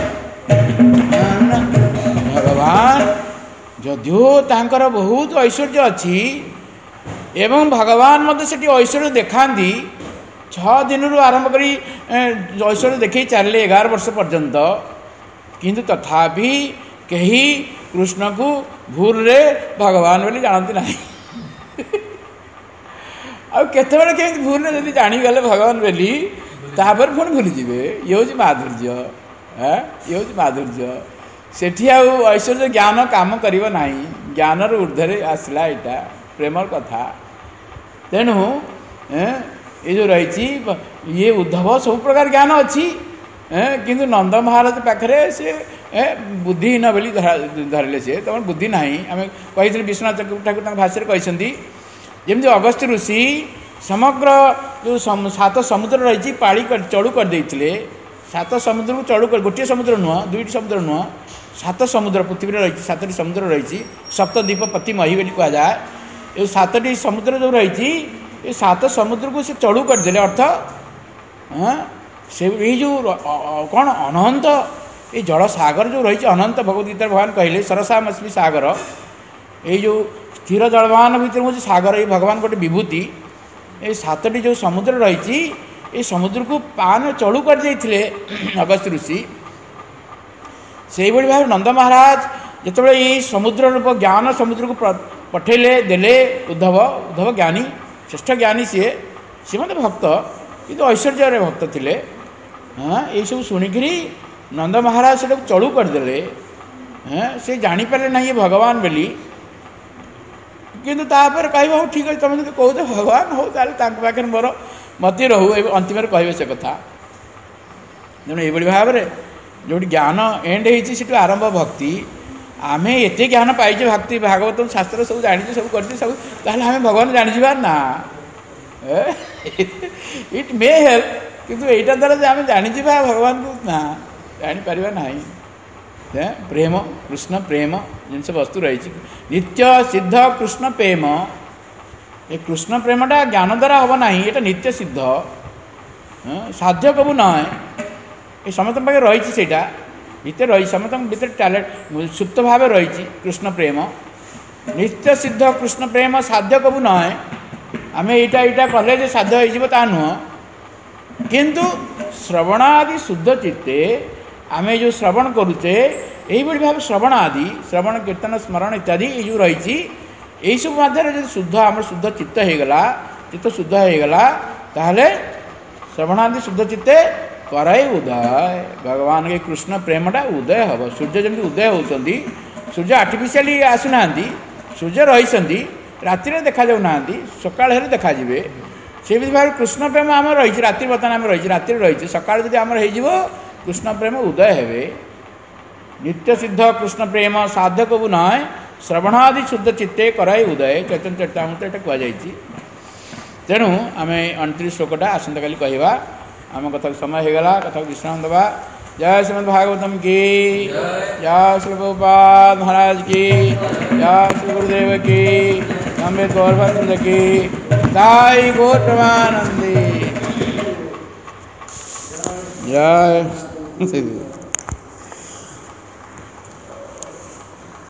Speaker 1: भगवान जदियो तांकर बहुत ऐश्वर्य अच्छी एवं भगवान मत से ऐश्वर्य देखाती 6 दिन आरंभ कर ऐश्वर्य देखे चलिए 11 वर्ष पर्यंत किंतु तथापि कहीं कृष्ण को भूल रे भगवान बोली जानती ना आते के भूल रे जब जागले भगवान बोली तापर पुणी भूलीजे ये हूँ माधुर्य ये हूँ माधुर्य सेठी ऐश्वर्य ज्ञान काम करिबो नाही ज्ञान ऊर्ध्वे आसला यहाँ प्रेमर कथा तेणु ये जो रही ये उद्धव सब प्रकार ज्ञान अच्छी किंतु नंद महाराज पाखे से बुद्धिहीन बोली धरले से तुम बुद्धि ना आम कही विश्वनाथ चक्रवर्ती ठाकुर भाष्य कहते जमी अगस्त्य ऋषि समग्र जो 7 समुद्र रही पाड़ी चढ़ू करदे 7 समुद्र को चढ़ू कर गोटे समुद्र नुह 2टी समुद्र नुह 7 समुद्र पृथ्वी रही 7टी समुद्र रही सप्तद्वीप पति मही बोली कह जाए ये 7टी समुद्र जो रही ये 7 समुद्र को से चढ़ू करदे अर्थ से ये जो कौन अनंत ये जल सागर जो रही अनंत भगवदगीता भगवान कहले सरसामस्मि सागर ये जो स्थिर जलवान भर हूँ सागर ये भगवान गोटे विभूति ये 7टी जो समुद्र रही ये समुद्र को पान चढ़ू कर जाइए अगस्त्य ऋषि से भाव नंद महाराज जिते ये समुद्र रूप ज्ञान समुद्र को पठेले देले उद्धव ज्ञानी श्रेष्ठ ज्ञानी सी मत भक्त किंतु ऐश्वर्य भक्त थे ये सब शुणिकी नंद महाराज से चढ़ू करदे से जानीपारे ना ये भगवान बोली किंतु तापर कह ठीक है तुम जो कहो भगवान हो पाखे मोर मत रहू अंतिम कहे से कथा तेणु ये भाव में जो ज्ञान एंड हो आरंभ भक्ति आम एत ज्ञान पाइचे भक्ति भागवत शास्त्र सब जानी सब कर सब आम भगवान जानीजा ना इट मे हेल्प किंतु एटा द्वारा आम जानीजा भगवान को ना जापर ना प्रेम कृष्ण प्रेम जिन वस्तु रही नित्य सिद्ध कृष्ण प्रेम ये कृष्ण प्रेमटा ज्ञान द्वारा हम ना ये नित्य सिद्ध साध्य कबू न ये समस्त पाखे रही से भीतर रही समस्त भीतर टैलेंट सुप्त भाव रही कृष्ण प्रेम नित्य सिद्ध कृष्ण प्रेम साध्य कबू न आम यहाँ कले साध्य हो नुह किंतु श्रवणादि शुद्ध चित्ते आम जो श्रवण करुचे यही भाव श्रवण आदि श्रवण कीर्तन स्मरण इत्यादि ये जो रही यही सब मध्य जो शुद्ध आम शुद्ध चित्त होगला चित्त शुद्ध होगला ताहले श्रवणादि शुद्ध चित्ते कराई उदय भगवान के कृष्ण प्रेमटा उदय हम सूर्य जमी उदय होती सूर्य आर्टिफिशियली आसुना सूर्य रही राति देखा जाऊना सका देखा से भाव कृष्ण प्रेम आम रही राति बर्तमान आम रही राति रही सका आम हो कृष्ण प्रेम उदय हे नित्य सिद्ध कृष्ण प्रेम साधक को नय श्रवणादि शुद्ध चित्ते कराई उदय चैतन्य चरितामृत ये कहुई तेणु आम 29 श्लोकटा आसंता काली कहवा आम कथा समय होगला कथा विश्राम देवा जय श्रीमद् भागवतम की जय श्री प्रभुपाद महाराज की जय श्री गुरुदेव की नम्बे गौरभद्र की ताई गौर प्रमानंदी जय